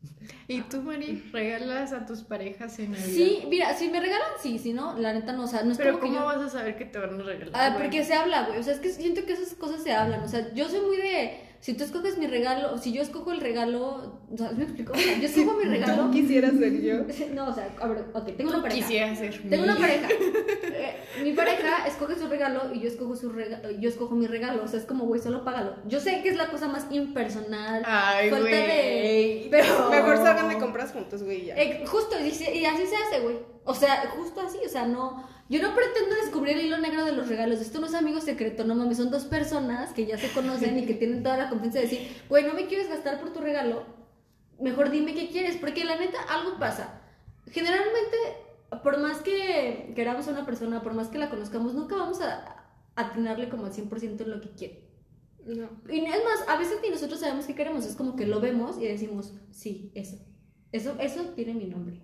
¿Y tú, Mari, regalas a tus parejas en Navidad? Sí, mira, si me regalan, sí, si no, la neta no, o sea, no es Pero como que ¿cómo yo... vas a saber que te van a regalar? Ah, güey? porque se habla, güey. O sea, es que siento que esas cosas se hablan. O sea, yo soy muy de. Si tú escoges mi regalo, si yo escojo el regalo. O sea, ¿me explico? O sea, yo escojo mi regalo. ¿Tú quisieras ser yo? No, o sea, a ver, ok, tengo Tú una pareja. quisieras ser Tengo una mi- pareja. Eh, mi pareja escoge su regalo y yo escojo su regalo, yo escojo mi regalo. O sea, es como, güey, solo págalo. Yo sé que es la cosa más impersonal. Ay, falta güey. de. Pero. Mejor salgan de compras juntos, güey, y ya. Eh, justo, y, se- y así se hace, güey. O sea, justo así, o sea, no. Yo no pretendo descubrir el hilo negro de los regalos. Esto no es amigo secreto, no mames. Son dos personas que ya se conocen y que tienen toda la confianza de decir, güey, no me quieres gastar por tu regalo. Mejor dime qué quieres, porque la neta, algo pasa. Generalmente, por más que queramos a una persona, por más que la conozcamos, nunca vamos a atinarle como al cien por ciento en lo que quiere. No. Y es más, a veces ni nosotros sabemos qué queremos. Es como que lo vemos y decimos, sí, eso. Eso, eso tiene mi nombre.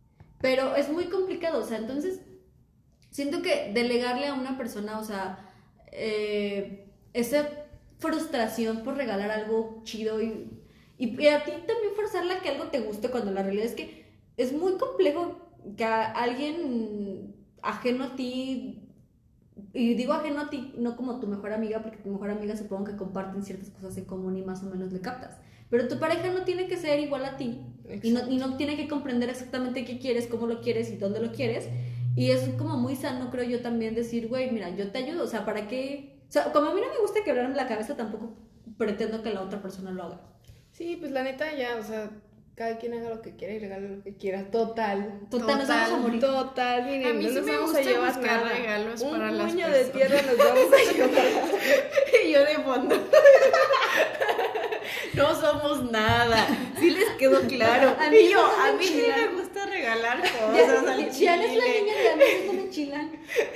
Pero es muy complicado, o sea, entonces siento que delegarle a una persona, o sea, eh, esa frustración por regalar algo chido y, y, y a ti también forzarla a que algo te guste cuando la realidad es que es muy complejo que a alguien ajeno a ti, y digo ajeno a ti, no como tu mejor amiga, porque tu mejor amiga supongo que comparten ciertas cosas en común y más o menos le captas. Pero tu pareja no tiene que ser igual a ti y no, y no tiene que comprender exactamente qué quieres, cómo lo quieres y dónde lo quieres. Y es como muy sano, creo yo, también decir, güey, mira, yo te ayudo. O sea, ¿para qué? O sea, como a mí no me gusta quebrarme la cabeza, tampoco pretendo que la otra persona lo haga. Sí, pues la neta ya, o sea, cada quien haga lo que quiera y regale lo que quiera. Total. Total, nos vamos a morir. Total, miren, A mí no sí nos me vamos gusta a llevar buscar nada. regalos Un para las puño de personas. tierra nos vamos a llevar. Y yo de fondo. No somos nada. Sí les quedó claro. A mí Y yo, no me a mí sí enchilan. me gusta regalar Ya, cosas al ya es la chile. niña de a veces no me chilan.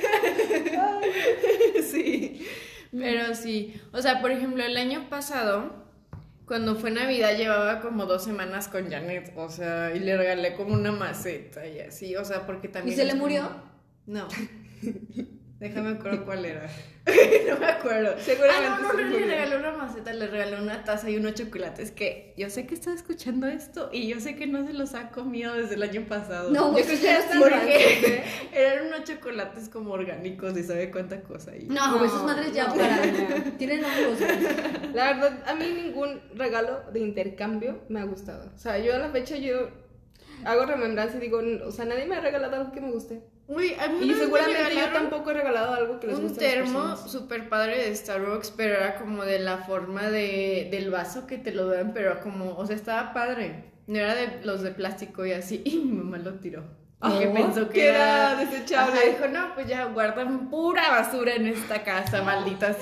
Sí. Pero sí. O sea, por ejemplo, el año pasado, cuando fue Navidad, llevaba como dos semanas con Janet. O sea, y le regalé como una maceta y así. O sea, porque también. ¿Y se es le como- murió? No. Déjame acuerdo cuál era. No me acuerdo. Seguramente Ah, no, no, se no, le le murió. regalé una maceta, le regalé una taza y unos chocolates que yo sé que está escuchando esto y yo sé que no se los ha comido desde el año pasado. No, güey, Yo creo eso que ya ya está están rancio. rancios, ¿eh? Eran unos chocolates como orgánicos y sabe cuánta cosa ahí. No, güey, esas madres ya no, para. no. Tienen hongos, güey. La verdad, a mí ningún regalo de intercambio me ha gustado. O sea, yo a la fecha yo hago remembranza y digo, o sea, nadie me ha regalado algo que me guste. Uy, a mí una Y vez me seguramente yo regalaron tampoco he regalado algo que les un guste a las termo personas. súper padre de Starbucks, pero era como de la forma de, del vaso que te lo dan, pero como, o sea, estaba padre. No era de los de plástico y así, y mi mamá lo tiró. Porque ¿Oh? pensó que Que era era desechable. Ajá, dijo, no, pues ya guardan pura basura en esta casa, maldita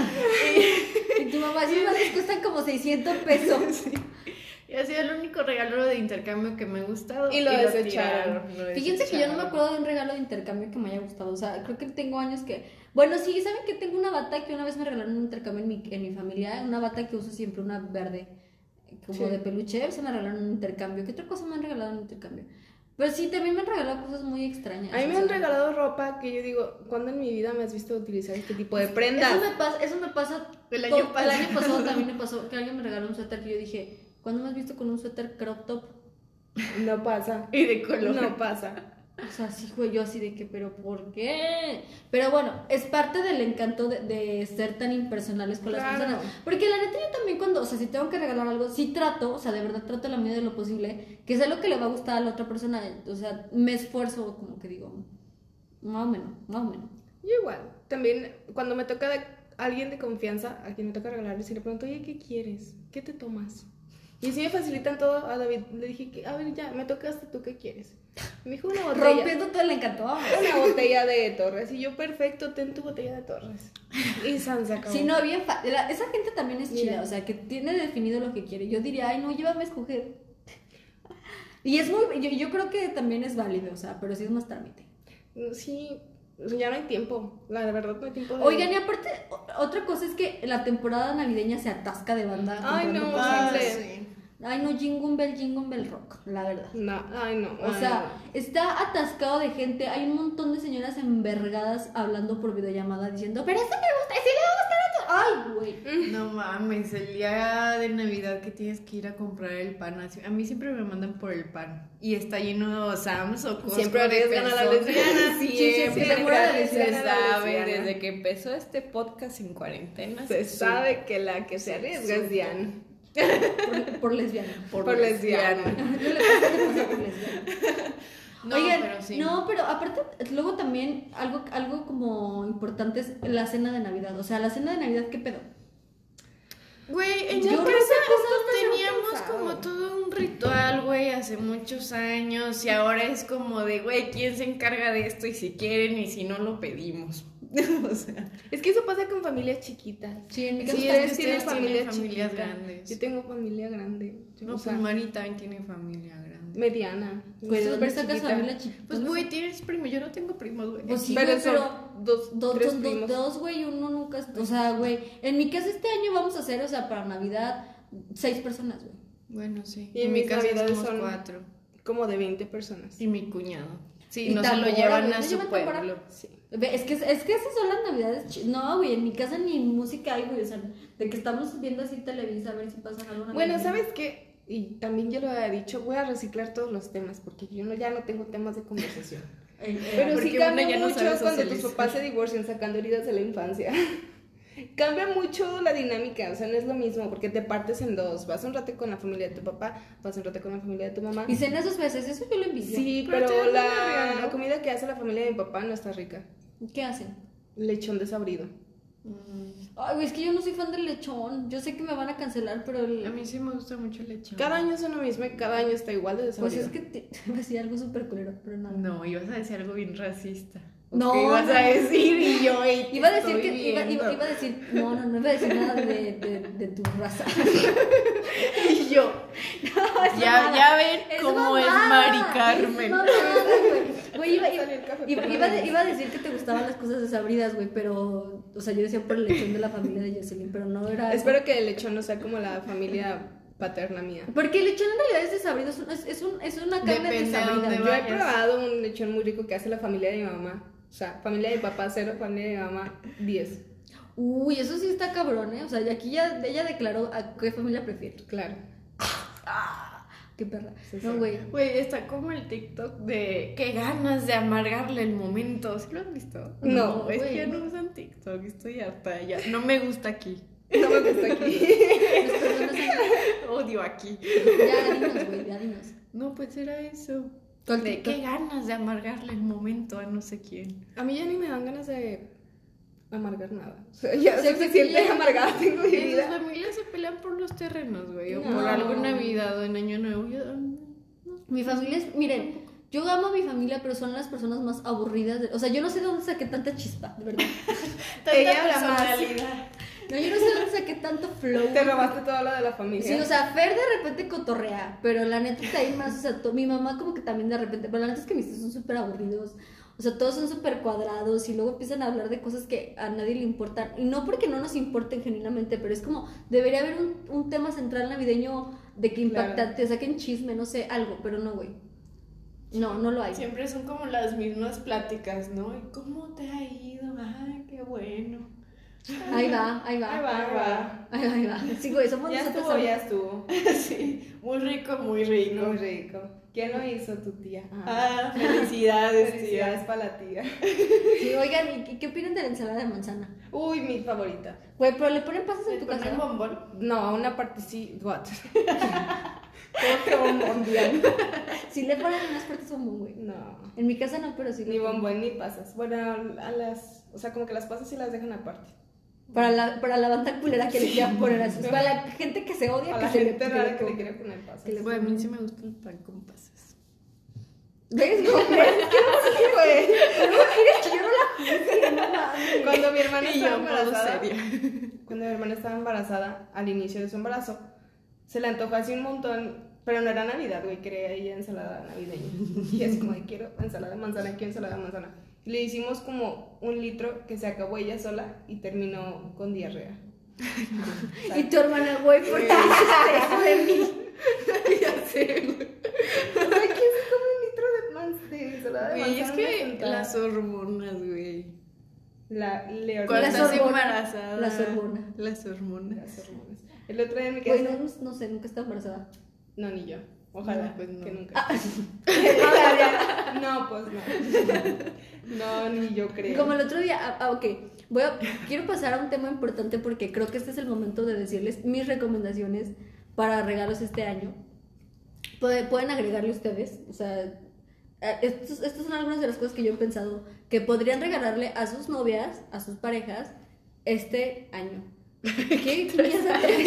sea. Y tu mamá, si unas cuestan como seiscientos pesos. Sí. Y ha sido el único regalo de intercambio que me ha gustado. Y lo desecharon. tiraron, lo Fíjense que yo no me desecharon. acuerdo de un regalo de intercambio que me haya gustado. O sea, creo que tengo años que. Bueno, sí, ¿saben que tengo una bata que una vez me regalaron en un intercambio en mi, en mi familia? Una bata que uso siempre, una verde, como Sí. de peluche. Se me regalaron en un intercambio. ¿Qué otra cosa me han regalado en un intercambio? Pero sí, también me han regalado cosas muy extrañas. A mí me o han sea, regalado ropa que yo digo, ¿cuándo en mi vida me has visto utilizar este tipo de prendas? Eso me pasa, eso me pasa. El todo- año pasado. El año pasado también me pasó que alguien me regaló un suéter que yo dije, ¿cuándo me has visto con un suéter crop top? No pasa. Y de color. No pasa. O sea, sí fue yo así de que, ¿pero por qué? Pero bueno, es parte del encanto de, de ser tan impersonales con las Claro. personas. Porque la neta yo también cuando, o sea, si tengo que regalar algo, sí trato, o sea, de verdad trato la medida de lo posible, que sea lo que le va a gustar a la otra persona. O sea, me esfuerzo, como que digo, más o menos, más o menos. Yo igual. También cuando me toca de alguien de confianza, a quien me toca regalarle, si le pregunto, oye, ¿qué quieres? ¿Qué te tomas? Y así me facilitan todo a David. Le dije, que, a ver, ya, me tocaste, ¿tú qué quieres? Me dijo una botella. Rompiendo todo el encantó. Una botella de Torres. Y yo, perfecto, ten tu botella de Torres. Y San se acabó. Sí, no, bien fa- la- esa gente también es chida, Mira. o sea, que tiene definido lo que quiere. Yo diría, ay, no, llévame a escoger. Y es muy, yo, yo creo que también es válido, o sea, pero sí es más trámite. Sí, ya no hay tiempo. La verdad, no hay tiempo de... Oigan, y aparte, o- otra cosa es que la temporada navideña se atasca de banda. Ay, comprando no, cosas. Ah, horrible. sí. Ay, no, Jingle Bell, Jingle Bell Rock, la verdad. No, ay, no. O ay, sea, está atascado de gente. Hay un montón de señoras envergadas hablando por videollamada diciendo, pero este me gusta, ese le va a gustar a tu-". Ay, güey. No mames, el día de Navidad que tienes que ir a comprar el pan. así- A mí siempre me mandan por el pan. Y está lleno de Sam's o Costco Siempre de arriesgan a la personas. lesbiana. Sí, sí, Siempre, sí, seguro de se lesbiana, la sabe lesbiana. desde que empezó este podcast en cuarentena. Se su- sabe que la que se arriesga es Diana. Por, por lesbiana. por, Por lesbiana. lesbiana. ¿Qué le pasa? ¿Qué pasa por lesbiana? No, Oigan, pero sí. no, pero aparte, luego también algo, algo como importante es la cena de Navidad. O sea, la cena de Navidad, ¿qué pedo? Güey, en Yo mi creo casa que justo demasiado teníamos cansado. como todo un ritual, güey, hace muchos años. Y ahora es como de, güey, ¿quién se encarga de esto? Y si quieren y si no, lo pedimos. O sea, Es que eso pasa con familias chiquitas. Sí, en mi Sí, caso ustedes ustedes tienen tienen familia familias chiquita. grandes. Yo tengo familia grande. no, o sea, pues Mari también tiene familia grande. mediana. Pues, ¿de dónde súper sacas chiquita. familia chiquita? Pues, güey, tienes primos. Yo no tengo primos, güey. Pues sí, Pero güey, son pero dos, dos, tres son dos, primos. dos, güey, uno nunca, o sea, güey, en mi casa este año vamos a hacer, o sea, para Navidad, seis personas, güey. Bueno, sí. Y en en mi mis casa navidades somos son- cuatro. Como de veinte personas. Y mi cuñado. Sí, Y no se lo tambora, llevan güey, a ¿no su llevan tambora? pueblo. Sí. Ve, Es que, es que esas son las navidades. chi- No, güey, en mi casa ni música hay, güey. O sea, de que estamos viendo así Televisa a ver si pasa algo. Bueno, navideño. ¿sabes qué? Y también yo lo había dicho, voy a reciclar todos los temas porque yo no, ya no tengo temas de conversación. Eh, eh, Pero porque sí uno cambia ya no mucho sabe cuando tus socializar. papás se divorcian sacando heridas de la infancia. Cambia mucho la dinámica, o sea, no es lo mismo porque te partes en dos. Vas un rato con la familia de tu papá, vas un rato con la familia de tu mamá. Y cenas dos veces, eso yo lo envidio. Sí, Pero pero, te dan la, una regalo. la comida que hace la familia de mi papá no está rica. ¿Qué hacen? Lechón desabrido. Ay, güey, es que yo no soy fan del lechón. Yo sé que me van a cancelar, pero el... A mí sí me gusta mucho el lechón. Cada año es lo mismo y cada año está igual de Pues desabrido. es que te iba a decir algo súper culero, pero nada. No, ibas a decir algo bien racista. No, ¿Qué ibas no. a decir? Y yo, ey, te Iba a decir estoy que iba, viendo. iba, iba a decir, no, no, no iba a decir nada de, de, de tu raza. Y yo, Es ya, mamada. ya ven Es cómo es mamada, Mari es Carmen. mamada, güey. Güey, iba, iba, Sale el café iba, para iba, nadie. iba a decir que te gustaban las cosas desabridas, güey, pero, o sea, yo decía por el lechón de la familia de Jocelyn, pero no era... Espero que el lechón no sea como la familia paterna mía. Porque el lechón en realidad es desabrido, es, un- es, es, un, es una carne Depende de desabrida. dónde Yo vayas. he probado un lechón muy rico que hace la familia de mi mamá. O sea, familia de mi papá cero, familia de mi mamá diez. Uy, eso sí está cabrón, ¿eh? O sea, y aquí ya ella declaró a qué familia prefiere. Claro. Qué perra. Sí, No, sí. güey. Güey, está como el TikTok de qué ganas de amargarle el momento. ¿Sí lo han visto? No, es güey. que ya no usan TikTok, estoy harta ya. No me gusta aquí. No me gusta aquí. Las personas han- Odio aquí. Ya, dinos, güey, ya dinos. No, pues era eso. ¿Cuál De TikTok? qué ganas de amargarle el momento a no sé quién. A mí ya ni me dan ganas de amargar nada. O sea, ya O sea, suficiente que ya- amargada tengo mi En sus vida. familias se pelean por los terrenos, güey. O No. por algo en Navidad o en Año Nuevo. Yo, mm, no. Mi familia es, miren, Yo amo a mi familia, pero son las personas más aburridas. De... O sea, yo no sé de dónde saqué tanta chispa, de verdad. Tanta Ella habla más. personalidad. No, yo no sé de dónde saqué tanto flow. Te robaste todo lo de la familia. Sí, o sea, Fer de repente cotorrea, pero la neta está ahí más, o sea, to- mi mamá como que también de repente, pero la neta es que mis tíos son súper aburridos, o sea, todos son súper cuadrados y luego empiezan a hablar de cosas que a nadie le importan, y no porque no nos importen genuinamente, pero es como, debería haber un, un tema central navideño de que impacta, Claro. te saquen chisme, no sé, algo, pero no, güey, no, no lo hay. Siempre son como las mismas pláticas, ¿no? ¿Y cómo te ha ido? Ay, qué bueno. Ahí va, ahí va, Ahí va, ahí va. ahí va, ahí va. Sí, güey, somos Ya nosotros. estuvo, ya estuvo. Sí, muy rico, muy rico. Muy rico. ¿Quién lo hizo? Tu tía. Ah, felicidades, Felicidades tía. para la tía. Sí, oigan, ¿y qué- qué opinan de la ensalada de manzana? Uy, mi favorita. Güey, pero le ponen pasas en ¿Le tu ponen casa. bombón? No, a una parte sí. What? Otro bombón, bien. Sí le ponen unas partes bombón, güey. No. En mi casa no, pero sí. Ni le ponen. bombón ni pasas. Bueno, a las. O sea, como que las pasas sí las dejan aparte. Para la, para la banda culera que le quieran poner así. Para la gente que se odia, A que la se le gente rara que le ponga. quiere poner pasas. Que le- Güey, a mí sí me gusta el pan con pasas. ¿Ves, güey? Sí, güey. ¿Cómo quieres que yo no la juzgue? No mames. Cuando mi hermana Y estaba yo, modo embarazada. seria. Cuando mi hermana estaba embarazada, al inicio de su embarazo, se le antojó así un montón, pero no era Navidad, güey, quería ella ensalada navideña. Y así como de, quiero ensalada de manzana, quiero ensalada de manzana. Le hicimos como un litro que se acabó ella sola y terminó con diarrea. O sea, Y tu hermana, güey, ¿por qué hiciste eso de mí? ya sé, güey. O sea, ¿quién se come un litro de, man- de ensalada de Güey, manzana? es en que una sentada? las hormonas, güey. La leorna. Cuando Las estás hormonas. embarazada. Las hormonas. Las hormonas. Las hormonas. El otro día en mi Güey, casa. no, no sé, nunca estaba embarazada. No, ni yo. Ojalá, No, pues no. que nunca. Ah, No, pues no. No, ni yo creo. como el otro día, ah, ah, ok, voy a, quiero pasar a un tema importante porque creo que este es el momento de decirles mis recomendaciones para regalos este año. Puede- pueden agregarle ustedes, o sea, eh, estos- estas son algunas de las cosas que yo he pensado que podrían regalarle a sus novias, a sus parejas, este año. ¿Qué mierda traes?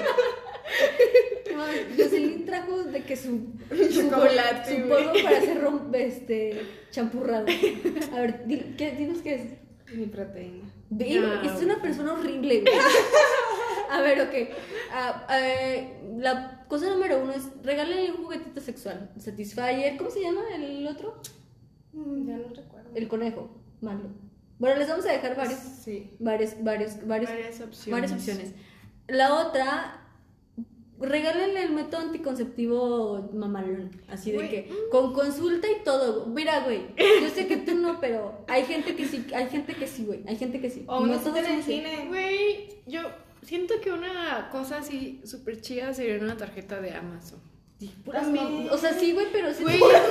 No, Jocelyn trajo de que su, su Chocolate, su güey. polvo para hacer rom- este champurrado. A ver, di- ¿qué, dinos qué es. Mi proteína. Ve, No, es una persona horrible, güey. A ver, ok. Ah, eh, la cosa número uno es regálenle un juguetito sexual. Satisfyer, ¿cómo se llama el otro? Ya no recuerdo. El conejo, malo. Bueno, les vamos a dejar varios, Sí. varios, varios, varios, Varias opciones. varias opciones. La otra, regálenle el método anticonceptivo mamalón, así de Güey. que con consulta y todo. Mira, güey, yo sé que tú no, pero hay gente que sí, hay gente que sí, güey, hay gente que sí. O una todos cita en son el así. cine. Güey, yo siento que una cosa así súper chida sería una tarjeta de Amazon. Puras También. mam- O sea, sí, güey, pero sí. Güey, güey,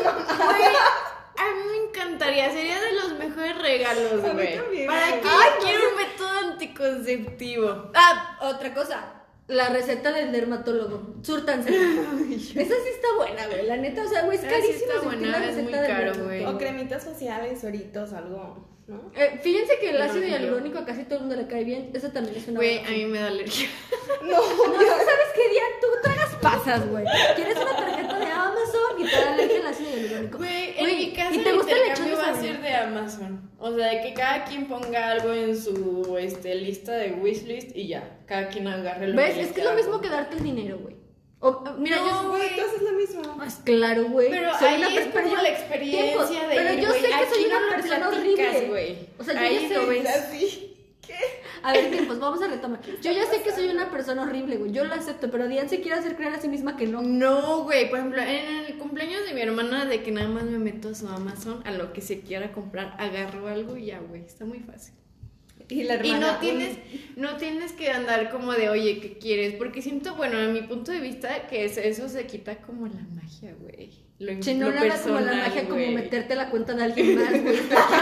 a mí me encantaría, sería de los mejores regalos, A mí güey. también, ¿Para güey. qué Ay, quiero un método anticonceptivo? Ah, otra cosa. La receta del dermatólogo. Súrtanse. Esa sí está buena, güey. La neta, o sea, güey, es Esa sí carísimo. está surtir la buena, es receta muy del caro, dermatólogo. güey. O cremitas faciales, sueritos, algo, ¿no? Eh, fíjense que el No, ácido ni yo. hialurónico a casi todo el mundo le cae bien. Esa también es una Güey, buena a mí opción. me da alergia. No, No, ¿sabes qué día? Tú tragas pasas, güey. Quieres una tarjeta de Amazon y te da alergia al ácido hialurónico. Güey, en Güey, mi casa ¿y el te gusta el intercambio lechón va a de ser sabor? de Amazon. O sea, de que cada quien ponga algo en su este, lista de wishlist y ya. Cada quien agarre lo ¿Ves? que le Es que es lo queda. mismo que darte el dinero, güey. O- Mira, No, yo... güey, tú haces lo mismo. Pues claro, güey. Pero Soy ahí una es per- pero como yo- la experiencia tiempos, de pero ir, yo güey. sé que Aquí soy no una lo persona platicas, horrible. güey. O sea, yo Ahí ya sé. lo ves. Así. A ver, tiempos, vamos a retomar. Yo ya sé que soy una persona horrible, güey. Yo lo acepto, pero Diane se quiere hacer creer a sí misma que no. No, güey, por ejemplo, en el cumpleaños de mi hermana, de que nada más me meto a su Amazon, a lo que se quiera comprar, agarro algo y ya, güey, está muy fácil. Y la Y hermana. no tienes, no tienes que andar como de, oye, ¿qué quieres? Porque siento, bueno, a mi punto de vista, que es- eso se quita como la magia, güey. Lo, Si no, lo nada como la personal, magia, como güey. meterte a la cuenta de alguien más, güey.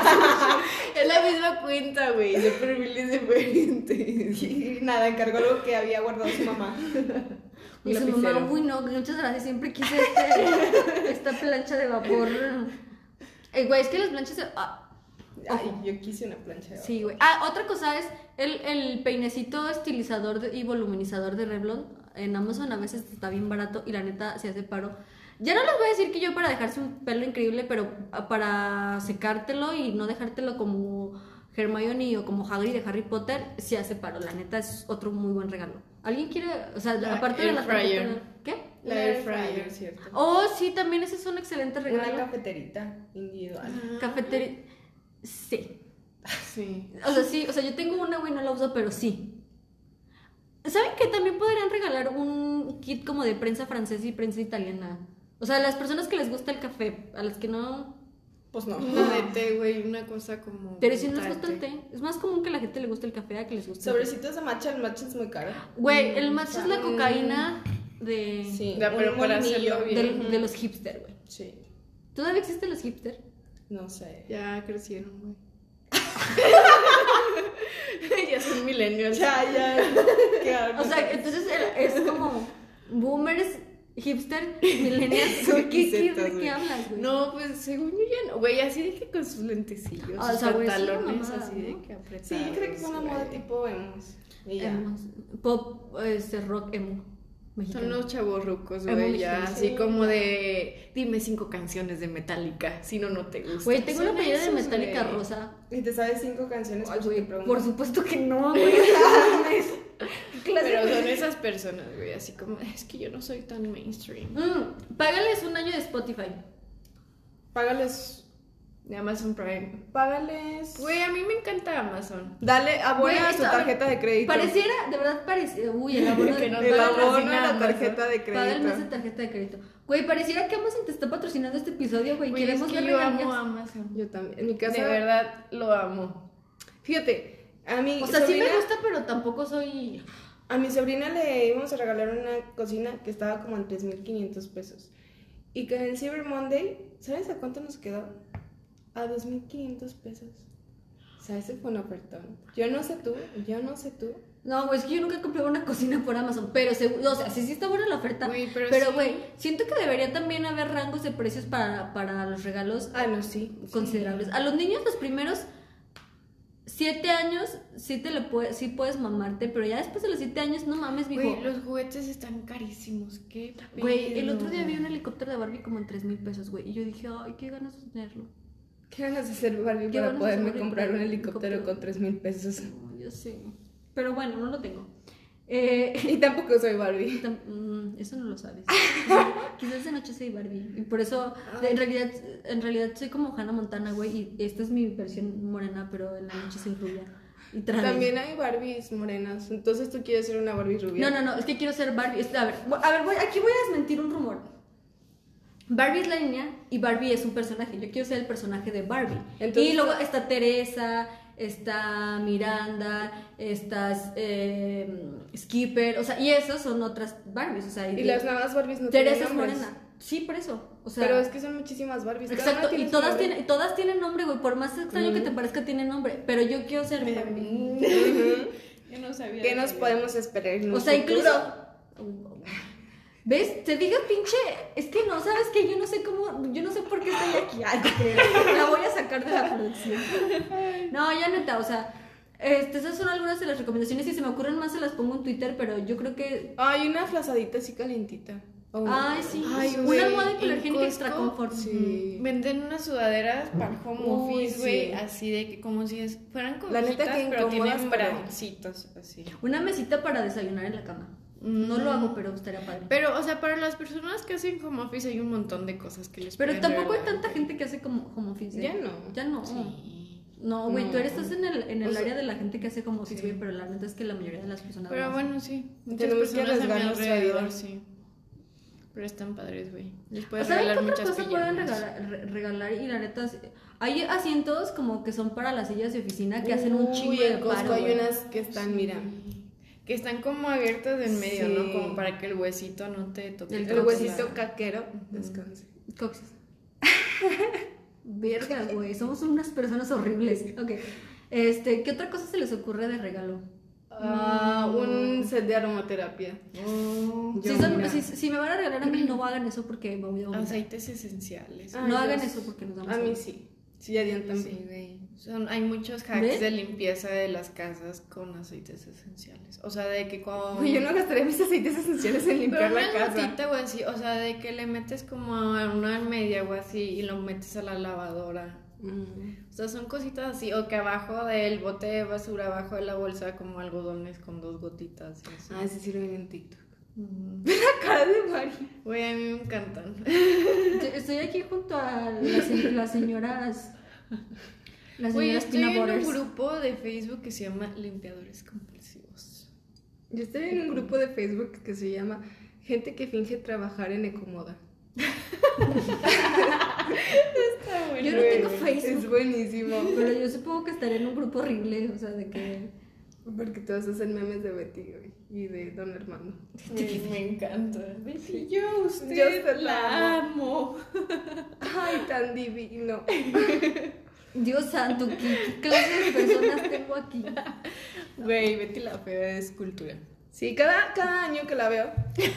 Es la misma cuenta, güey, de perfiles diferentes. Y nada, encargó algo que había guardado su mamá. Y su lapicero. mamá, uy, no, muchas gracias. Siempre quise este- esta plancha de vapor. Eh, güey, es que las planchas. de- ah, Ay, yo quise una plancha de sí, güey. Ah, otra cosa es el, el peinecito estilizador de- y voluminizador de Revlon. En Amazon a veces está bien barato y la neta se hace paro. Ya no les voy a decir que yo para dejarse un pelo increíble, pero para secártelo y no dejártelo como Hermione o como Hagrid de Harry Potter, sí hace paro. La neta es otro muy buen regalo. ¿Alguien quiere, o sea, La aparte de air la fryer. tarjeta, ¿qué? La air fryer, cierto. Oh, sí, también ese es un excelente Una regalo. cafeterita individual. Cafetería. Sí. Sí. O sea, sí, o sea, yo tengo una, güey, no la uso, pero sí. ¿Saben que también podrían regalar un kit como de prensa francesa y prensa italiana? O sea, a las personas que les gusta el café, a las que no... Pues no. Una de té, güey, una cosa como. Pero si no les gusta el té, es más común que a la gente le guste el café a que les guste el té. Sobrecitos de matcha, el matcha es muy caro. Güey, el matcha es la Mm. cocaína de, Sí, Ya, pero un para molinillo. hacerlo de, bien. de los hipster, güey. Sí, ¿Todavía existen los hipster? no sé. Ya crecieron, güey. Ya son millennials. Ya, ya. Qué O sea, entonces el- es como boomers, hipster, millennials. ¿Qué, qué, qué, Xizetas, ¿De güey. qué hablas, güey? No, pues según yo ya no. Güey, así de que con sus lentecillos, Ah, o sus sea, güey, es una pantalones mamada, así ¿no? de que apretados. Sí, yo creo que fue una moda güey. tipo emos. Y ya. Emos, pop, este, rock emo mexicano. Son los chavos rucos, Emo güey, ya mexicano. así Sí, como ya. de dime cinco canciones de Metallica, si no, no te gusta. Güey, tengo una Son playera de esos, Metallica güey. rosa. Y te sabes cinco canciones, Ay, pues güey, te pregunto. por supuesto que no, güey. ¿Qué clase Pero de- son esas personas, güey, así como, es que yo no soy tan mainstream. Mm, págales un año de Spotify. Págales. De Amazon Prime. Págales. Güey, a mí me encanta Amazon. Dale abono Güey, a esto, tu a ver, tarjeta de crédito. Pareciera, de verdad pareciera. Uy, el abono de Que nos El va a abono a patrocinar la Amazon. tarjeta de Paga el mes de crédito. tarjeta de crédito. Güey, pareciera que Amazon te está patrocinando este episodio, güey. Güey, es Queremos que ver yo regalías. amo Amazon. Yo también. En mi casa. De verdad, lo amo. Fíjate, a mi O sea, sí sobrina, me gusta, pero tampoco soy. a mi sobrina le íbamos a regalar una cocina que estaba como en tres mil quinientos pesos. Y con el Cyber Monday, ¿sabes a cuánto nos quedó? A dos mil quinientos pesos. O sea, ese fue un ofertón. Yo no sé tú, yo no sé tú. No, güey, es que yo nunca compré una cocina por Amazon, pero seguro, o sea, sí, sí está buena la oferta. Güey, pero pero, sí. güey, siento que debería también haber rangos de precios para, para los regalos Ah, no, sí. considerables. A los niños, los primeros siete años, sí te lo puedes, sí puedes mamarte, pero ya después de los siete años, no mames, mijo. Güey, los juguetes están carísimos. ¿Qué Güey, el pedo? otro día vi un helicóptero de Barbie como en tres mil pesos, güey. Y yo dije, ay, qué ganas de tenerlo. ¿Qué ganas de hacer Barbie Qué para ganas de poderme hacer comprar un Barbie, helicóptero helicóptero. con tres mil pesos? No, yo sé. Pero bueno, no lo tengo. Eh, Y tampoco soy Barbie. tam- mm, eso no lo sabes. Quizás de noche soy Barbie. Y por eso, de- en realidad, en realidad soy como Hannah Montana, güey. Y esta es mi versión morena, pero en la noche soy rubia. Y trans. También hay Barbies morenas. Entonces tú quieres ser una Barbie rubia. No, no, no, es que quiero ser Barbie. Es- A ver, voy- a ver voy- aquí voy a desmentir un rumor. Barbie es la niña y Barbie es un personaje. Yo quiero ser el personaje de Barbie. Entonces- y luego está Teresa, está Miranda, está eh, Skipper, o sea, y esos son otras Barbies. O sea, Y las nuevas Barbies no Teresa tienen es nombres. morena. Sí, por eso. O sea, Pero es que son muchísimas Barbies. cada una exacto, tiene y su todas nombre. tienen, todas tienen nombre, güey. Por más extraño Mm. que te parezca, tienen nombre. Pero yo quiero ser Barbie. Ujú. Yo no sabía. ¿Qué de nos eso. podemos esperar en un O sea, futuro? incluso. ¿Ves? Te diga pinche. Es que no, ¿sabes qué? Yo no sé cómo. Yo no sé por qué estoy aquí. Ay, que la voy a sacar de la producción. No, ya neta, o sea. Este, esas son algunas de las recomendaciones. Si se me ocurren más, se las pongo en Twitter. Pero yo creo que. Ay, una flazadita así calientita. Oh, Ay, sí. Ay, Una güey, almohada en hipoalergénica Costco, extra confort. sí. Venden unas sudaderas para home Uy, office, güey, sí. así de que como si es- fueran La neta cobijitas, que pero incómodas, tienen pero- bracitos así. Una mesita para desayunar en la cama. No lo hago, pero estaría padre. Pero, o sea, para las personas que hacen home office hay un montón de cosas que les Pero pueden tampoco hay regalar, tanta güey. gente que hace como home office. ¿eh? Ya no. Ya no. Sí. No, güey, tú No. eres, estás en el, en el O sea, área de la gente que hace como office, sí. güey, pero la neta es que la mayoría de las personas Pero no bueno, sí. Muchas Tenemos que personas a mi arriesgar nuestra alrededor, vida. sí. Pero están padres, güey. Les hacen. puedes ¿Saben qué regalar otra muchas cosa pueden pijamas. regalar, re- regalar? Y la neta, es- hay asientos como que son para las sillas de oficina que hacen un chingo Uy, de en Costco paro, hay güey. unas que están, mira. Que están como abiertas en medio, Sí. ¿no? Como para que el huesito no te toque. El El tanto huesito la- caquero. Descanse. Coxis. Verga, güey, somos unas personas horribles. Ok. Este, ¿qué otra cosa se les ocurre de regalo? Ah, un set de aromaterapia. Oh, Si, Yo, son- mira. si- si me van a regalar a mí, no hagan eso porque me voy a vomitar. aceites esenciales. Ah, No yo hagan sí. eso porque nos vamos A mí vomitar. sí. Sí, ya Diana también. Sí, güey. Son, hay muchos hacks ¿Ves? de limpieza de las casas con aceites esenciales. O sea, de que con... Güey, yo no gastaría mis aceites esenciales en limpiar Pero la una casa. gotita o así, o sea, de que le metes como a una media o así y lo metes a la lavadora. Mm. O sea, son cositas así, o que abajo del bote de basura, abajo de la bolsa, como algodones con dos gotitas y así. Ah, ese sí lo vi en TikTok. Mm. La cara de Mari. Güey, a mí me encantan. Estoy aquí junto a las, las señoras. Las Güey, señoras estoy Peanut en un Butters. grupo de Facebook que se llama Limpiadores Compulsivos. Yo estoy en un grupo de Facebook que se llama Gente que finge trabajar en Ecomoda. Está bueno. Yo no tengo Facebook. Es buenísimo. Pero yo supongo que estaré en un grupo horrible, o sea, de que... Porque todos hacen memes de Betty güey, y de Don Armando. Güey, me encanta. Betty, yo usted, Yo usted la la amo. Ay, tan divino. Dios santo, ¿qué, qué clase de personas tengo aquí? Güey, Betty la fea es cultura. Sí, cada, cada año que la veo.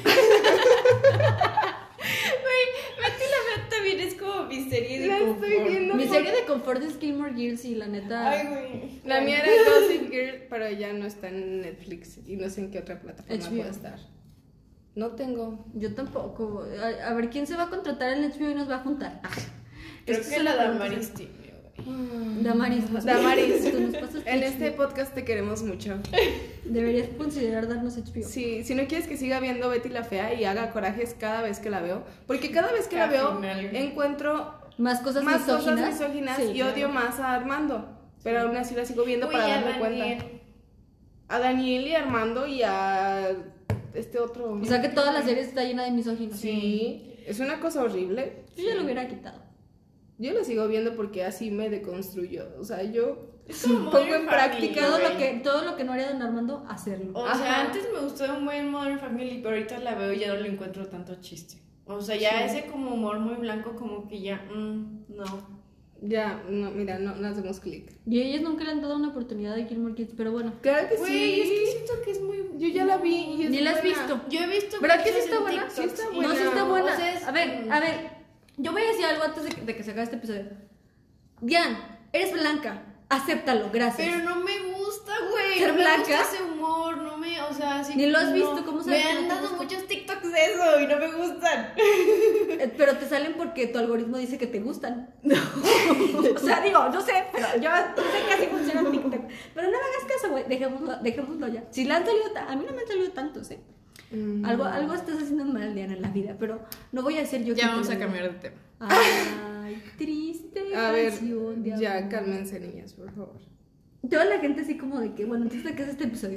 Betty la fea también es como mi serie de La confort. estoy viendo. Mi serie de confort es Gilmore Girls y la neta... Ay, güey. La mía era Gossip Girl, pero ya no está en Netflix y no sé en qué otra plataforma H B O. puede estar. No tengo. Yo tampoco. A, a ver, ¿quién se va a contratar en H B O y nos va a juntar? Ah, Creo esto que es la una pregunta. Damaris Timio, güey. Damaris. nos- Damaris. tú nos pasas En H B O. este podcast te queremos mucho. Deberías considerar darnos H B O. Sí, si no quieres que siga viendo Betty la Fea y haga corajes cada vez que la veo, porque cada vez que la veo Cardinal. encuentro Más cosas más misóginas. cosas misóginas Sí, y claro. odio más a Armando, pero aún así la sigo viendo Uy, para a darme Daniel. cuenta. A Daniel y a Armando y a este otro. O sea que toda la serie está llena de misóginos. Sí, es una cosa horrible. Yo ya lo hubiera quitado. Yo la sigo viendo porque así me deconstruyó. O sea, yo Es como pongo Modern en Family, práctica Todo güey. lo que, todo lo que no haría don Armando, hacerlo. O Ajá. sea, antes me gustó un buen Modern Family, pero ahorita la veo y ya no le encuentro tanto chiste. O sea, ya Sí. ese como humor muy blanco, como que ya, mm, no. ya, no, mira, no, no hacemos clic. Y ellos nunca le han dado una oportunidad de Gilmore Kids, pero bueno. Claro que Güey, sí. es que siento que es muy... Yo ya la vi y es Ni la has buena. visto. Yo he visto... ¿Verdad que sí muchos está en buena? TikTok, Sí está y buena. No, sí está buena. o sea, es- A ver, a ver. Yo voy a decir algo antes de que, de que se acabe este episodio. Diane, eres blanca. Acéptalo, gracias. Pero no me gusta, güey. ¿Ser no me blanca? gusta ese humor, no me... O sea, así... Ni lo has no. visto, ¿cómo sabes Me que no han te dado gusta? muchos TikToks de eso y no me gustan. Eh, Pero te salen porque tu algoritmo dice que te gustan. No. O sea, digo, no sé, pero yo sé que así funciona TikTok. Pero no me hagas caso, güey. Dejémoslo, dejémoslo ya. Si le han salido, ta- a mí no me han salido tantos, ¿eh? Mm. Algo, algo estás haciendo mal, Diana, en la vida, pero no voy a ser yo Ya quien vamos te a lo diga. cambiar de tema. Ay, triste A ver, canción de ya amor. cálmense, niñas, por favor. Toda la gente así como de que, bueno, entonces ¿de qué es este episodio?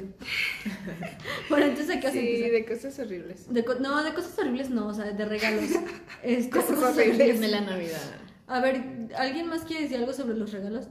Bueno, entonces ¿de qué es Sí, este episodio? de cosas horribles. De co- no, de cosas horribles no, o sea, de regalos. Este, Cosas horribles. De la Navidad. A ver, ¿alguien más quiere decir algo sobre los regalos?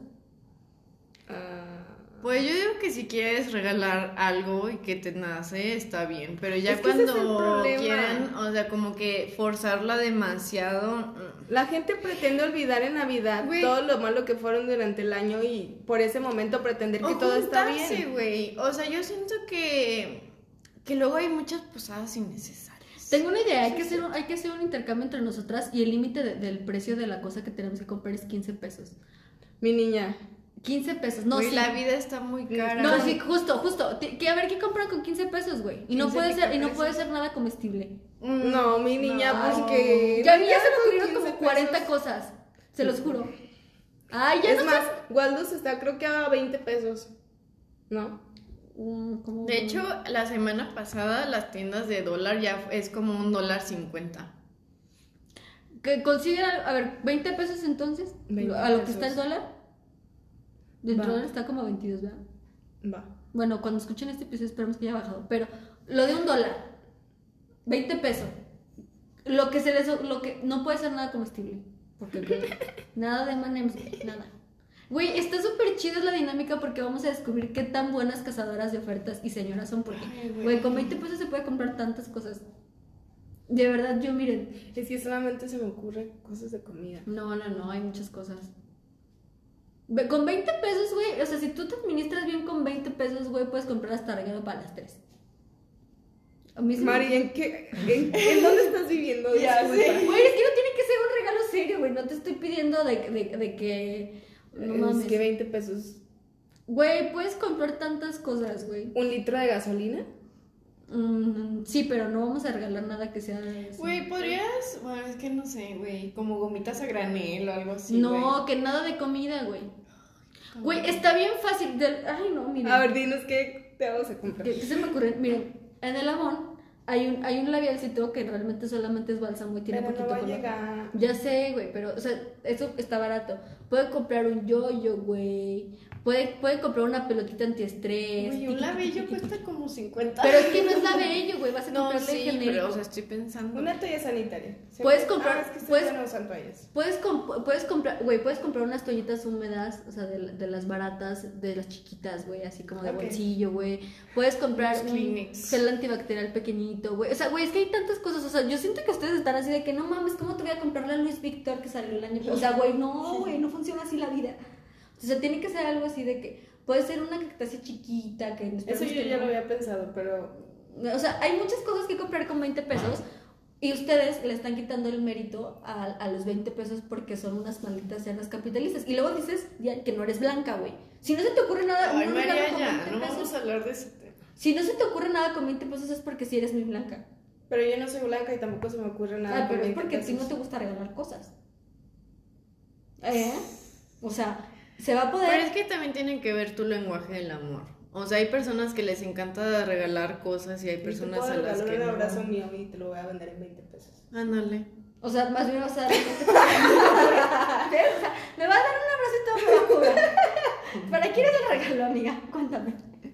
Ah, Pues yo digo que si quieres regalar algo y que te nace, está bien. Pero ya Es que ese es el cuando problema. quieran, o sea, como que forzarla demasiado. mm. la gente pretende olvidar en Navidad Güey. todo lo malo que fueron durante el año y por ese momento pretender que O todo está juntarse, bien. güey. O sea, yo siento que, que luego hay muchas posadas innecesarias. Tengo una idea, hay que hacer un, hay que hacer un intercambio entre nosotras y el límite de- del precio de la cosa que tenemos que comprar es quince pesos. Mi niña, quince pesos, no, Güey, sí. la vida está muy cara. No, sí, justo, justo. Ti- Que a ver qué compran con quince pesos, güey. Y no quince puede ser, y no pesos. puede ser nada comestible. Mm, no, mi niña, no. pues que... Ya a mí ya se Nada me con ocurrieron quince como cuarenta pesos. cosas. Se los juro. Ay, ya Es no más, Waldos está creo que a veinte pesos. ¿No? Mm, como- De hecho, la semana pasada las tiendas de dólar ya es como un dólar cincuenta. que considera, a ver, veinte pesos entonces, veinte a lo que pesos. está el dólar. Dentro Va. dólar está como veintidós, ¿verdad? Va. Bueno, cuando escuchen este episodio esperamos que haya bajado. Pero lo de un dólar, veinte pesos. Lo que se les, lo que no puede ser nada comestible. Porque güey, nada de M and M's, güey, nada. Güey, está súper chida la dinámica porque vamos a descubrir qué tan buenas cazadoras de ofertas y señoras son. Porque, Ay, güey. güey, con veinte pesos se puede comprar tantas cosas. De verdad, yo miren. Es que solamente se me ocurren cosas de comida. No, no, no, hay muchas cosas. Ve- Con veinte pesos, güey, o sea, si tú te administras bien con veinte pesos, güey, puedes comprar hasta regalo para las tres. A mí se me- Mari, ¿en qué? ¿En, en dónde estás viviendo? Ya Disculpa. sé. Güey, es que no tiene que ser un regalo serio, güey, no te estoy pidiendo de, de, de que... No mames. Es que veinte pesos. Güey, puedes comprar tantas cosas, güey. ¿Un litro de gasolina? Mm, sí, pero no vamos a regalar nada que sea... así. Güey, podrías, bueno, es que no sé, güey, como gomitas a granel o algo así, No, güey. que nada de comida, güey. Güey, está bien fácil. De... Ay, no, miren. A ver, dinos qué te vamos a comprar. ¿Qué, qué se me ocurre? Miren, en el Avon hay un, hay un labialcito que realmente solamente es bálsamo y tiene Pero no poquito va a color. llegar. Ya sé, güey, pero, o sea, eso está barato. Puede comprar un yoyo, güey. Puede, puede comprar una pelotita antiestrés. Güey, tiqui, un tiqui, labello tiqui, tiqui. cuesta como cincuenta. Pero es que no es labello, güey. Vas a No, comprarle sí, genérico. pero, o sea, estoy pensando. Una toalla sanitaria. Siempre- Puedes comprar- Ah, es que ustedes puedes- ya no usan toallas. Puedes, comp- puedes comprar, güey, puedes comprar unas toallitas húmedas, o sea, de, de las baratas, de las chiquitas, güey, así como de Ok. bolsillo, güey. Puedes comprar Los un Kleenex. gel antibacterial pequeñito, güey. O sea, güey, es que hay tantas cosas, o sea, yo siento que ustedes están así de que no mames, ¿cómo te voy a comprar la Louis Vuitton que salió el año pasado? O sea, güey, no, güey, no funciona así la vida. O sea, tiene que ser algo así de que puede ser una cactácea chiquita, que Eso esperemos yo que ya no. lo había pensado, pero O sea, hay muchas cosas que comprar con veinte pesos y ustedes le están quitando el mérito a, a los veinte pesos porque son unas malditas cerdas capitalistas. Y luego dices ya, que no eres blanca, güey. Si no se te ocurre nada, Ay, un regalo María, con ya, veinte no pesos. vamos a hablar de ese tema. Si no se te ocurre nada con veinte pesos es porque sí eres muy blanca. pero yo no soy blanca y tampoco se me ocurre nada. Ah, con pero es veinte porque a ti pesos. no te gusta regalar cosas. ¿Eh? O sea, se va a poder... Pero es que también tiene que ver tu lenguaje del amor. O sea, hay personas que les encanta regalar cosas y hay Y te personas puedo a las regalar que un abrazo no. mío y te lo voy a vender en veinte pesos. Ándale. O sea, más bien vas a dar... ¿Ves? O sea, me vas a dar un abracito, me va a cobrar. ¿Para quién es el regalo, amiga? Cuéntame.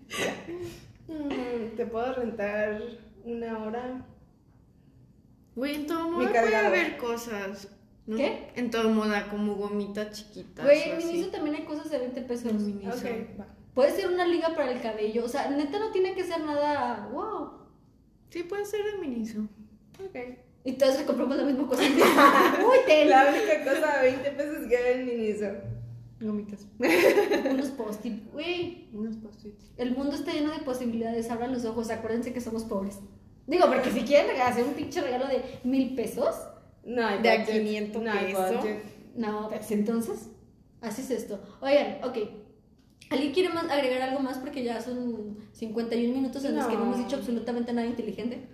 Mm, te puedo rentar una hora. Güey, en todo Mi moda puede cargador. haber cosas. ¿no? ¿Qué? En todo moda, como gomitas chiquitas. Güey, o en así. Miniso también hay cosas de veinte pesos. En Miniso. Ok, va. Puede ser una liga para el cabello. O sea, neta no tiene que ser nada. ¡Wow! Sí, puede ser de Miniso. Ok. Y todos le compramos la misma cosa. ¡Uy, te La única cosa de veinte pesos que hay en Miniso. Gomitas. Unos post-it. Güey, Unos post-its. el mundo está lleno de posibilidades. Abran los ojos. Acuérdense que somos pobres. Digo, porque si quieren hacer un pinche regalo de mil pesos. No hay De a budget. quinientos No hay pesos. budget. No, pues entonces, así es esto. Oigan, ok. ¿Alguien quiere más agregar algo más? Porque ya son cincuenta y un minutos en los que no No. hemos dicho absolutamente nada inteligente.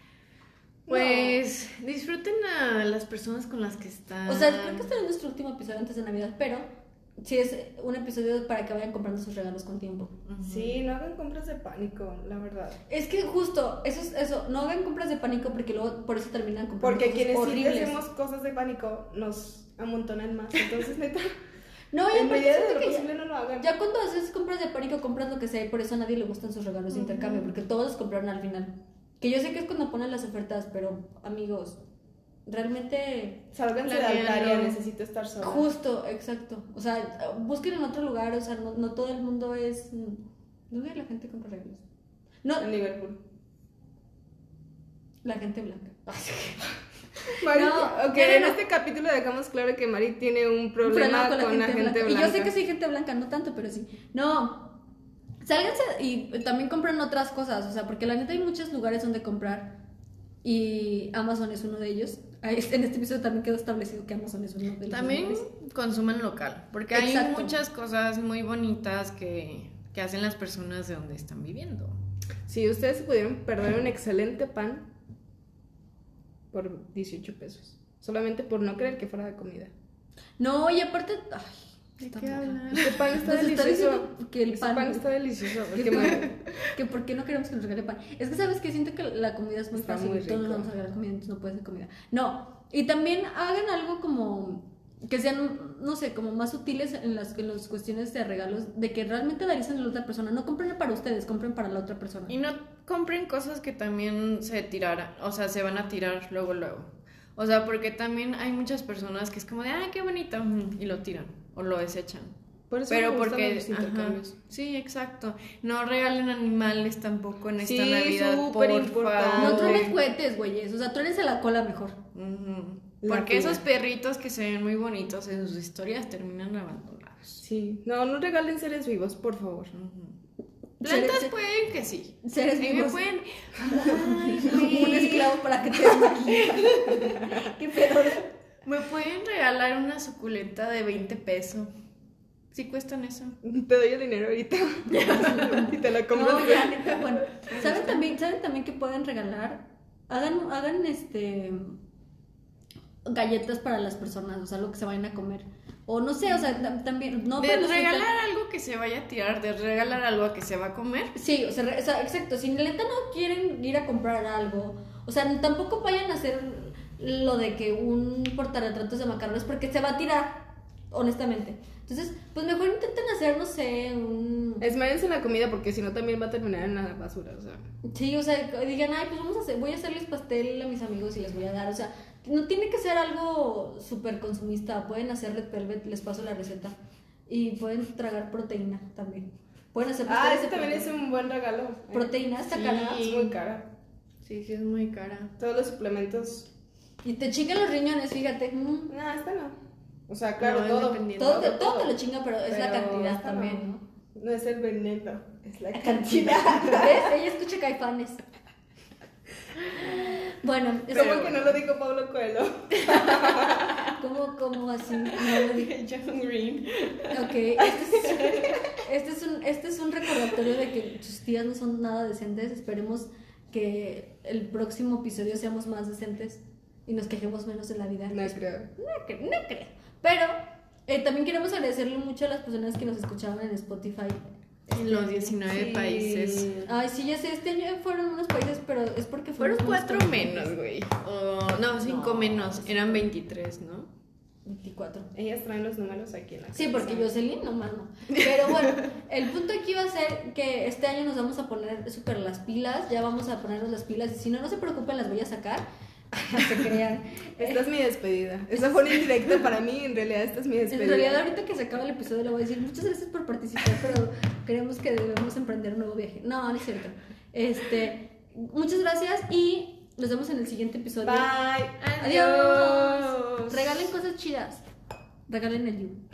Pues disfruten a las personas con las que están. O sea, creo que este es nuestro último episodio antes de Navidad, pero sí es un episodio para que vayan comprando sus regalos con tiempo. Ujú. Sí, no hagan compras de pánico, la verdad. Es que justo, eso es eso, no hagan compras de pánico porque luego por eso terminan comprando Porque cosas quienes sí horribles. hacemos cosas de pánico nos amontonan más. Entonces, neta, No, y en aparte medida de siento lo que ya, posible no lo hagan. ya cuando haces compras de pánico compras lo que sea y por eso a nadie le gustan sus regalos de Ujú. intercambio, porque todos los compraron al final. Que yo sé que es cuando ponen las ofertas, pero amigos, realmente Sálganse de Planeando. Altaria, necesito estar sola. justo, exacto. O sea, busquen en otro lugar, o sea, no, no todo el mundo es... ¿Dónde la gente compra regalos? No, En Liverpool. la gente blanca. Mari, No, ok, no, en no. este capítulo dejamos claro que Mari tiene un Un problema, problema con, la gente blanca. Y yo sé que soy gente blanca, no tanto, pero sí. No, sálganse y también compren otras cosas, o sea, porque la neta hay muchos lugares donde comprar y Amazon es uno de ellos. Ahí, en este episodio también quedó establecido que Amazon es uno de los También mejores. consuman local, porque hay Exacto. muchas cosas muy bonitas que, que hacen las personas de donde están viviendo. Si ustedes pudieron perder un excelente pan por dieciocho pesos. Solamente por no creer que fuera de comida. No, y aparte... Ay, ¿De esta qué mujer. hablan? Este pan está Nos está delicioso. diciendo que el Ese pan... pan está delicioso. que, porque me- que por qué no queremos que nos regale pan. Es que sabes que siento que la comida es muy Está fácil muy y todos nos rico. vamos a regalar comida, entonces no puede ser comida. No, y también hagan algo como que sean, no sé, como más útiles en las, en las cuestiones de regalos, de que realmente analicen a la otra persona. No compren para ustedes, compren para la otra persona. Y no compren cosas que también se tiraran, o sea, se van a tirar luego, luego. O sea, porque también hay muchas personas que es como de, ah, qué bonito, mm, y lo tiran o lo desechan. Por eso Pero me gustan porque, los ajá, intercambios. sí, exacto. No regalen animales tampoco en esta Sí, Navidad, súper por importante. favor. No truenen cohetes, güeyes. O sea, truénense la cola mejor. Ujú. La Porque fila. esos perritos que se ven muy bonitos en sus historias terminan abandonados. Sí. No, no regalen seres vivos, por favor. Ujú. Plantas Seres- pueden que sí. Seres Sí, me vivos. pueden. Ay, Un güey. esclavo para que te desmaquille. Qué pedo. Me pueden regalar una suculenta de veinte pesos. ¿Sí cuestan eso? Te doy el dinero ahorita. Y te la compro. No, ya, neta, bueno. ¿Saben también, ¿Saben también que pueden regalar? Hagan, hagan este galletas para las personas, o sea, algo que se vayan a comer. O no sé, o sea, tam- también. No De para los regalar hotel- algo que se vaya a tirar, de regalar algo que se va a comer. Sí, o sea, re- o sea, exacto. Si neta no quieren ir a comprar algo, o sea, tampoco vayan a hacer lo de que un portarretratos de macarrones porque se va a tirar, honestamente. Entonces, pues mejor intenten hacer, no sé, un... Esmérense en la comida porque si no también va a terminar en la basura, o sea. Sí, o sea, digan, ay, pues vamos a hacer, voy a hacerles pastel a mis amigos y les voy a dar, o sea, no tiene que ser algo súper consumista, pueden hacer red velvet, les paso la receta, y pueden tragar proteína también, pueden hacer Ah, pasteles ese de también es proteína. un buen regalo. ¿eh? Proteína está Sí. cara, Es muy cara. Sí, sí, es muy cara. Todos los suplementos. y te chingan los riñones, fíjate, mm, No, esta no. O sea, claro, No, todo. dependiendo. todo, te, todo te lo chinga, pero es la Pero cantidad esta también, ¿no? No es el veneno, es la La cantidad. cantidad, ¿ves? Ella escucha Caifanes. Bueno, eso ¿Cómo que no lo dijo Pablo Coelho? ¿Cómo, cómo así? No lo dije. John Green. Ok, este es, este, es un, este es un recordatorio de que sus días no son nada decentes. Esperemos que el próximo episodio seamos más decentes y nos quejemos menos en la vida. No creo. No, cre- no creo. Pero eh, también queremos agradecerle mucho a las personas que nos escucharon en Spotify. En los diecinueve Sí. países. Ay, sí, ya sé, este año fueron unos países, pero es porque Fueron fuimos cuatro unos menos, güey. O, no, cinco No, menos. Eran veintitrés, ¿no? veinticuatro. Ellas traen los números aquí en la Sí, cabeza. porque Jocelyn nomás no. Pero bueno, el punto aquí va a ser que este año nos vamos a poner súper las pilas, ya vamos a ponernos las pilas y si no, no se preocupen, las voy a sacar. No se crean. Esta es mi despedida. Esa fue un indirecto para mí, en realidad esta es mi En despedida. realidad ahorita que se acaba el episodio le voy a decir muchas gracias por participar, pero creemos que debemos emprender un nuevo viaje. No, no es cierto. Este, muchas gracias y nos vemos en el siguiente episodio. Bye. Adiós. Regalen cosas chidas. Regalen el You.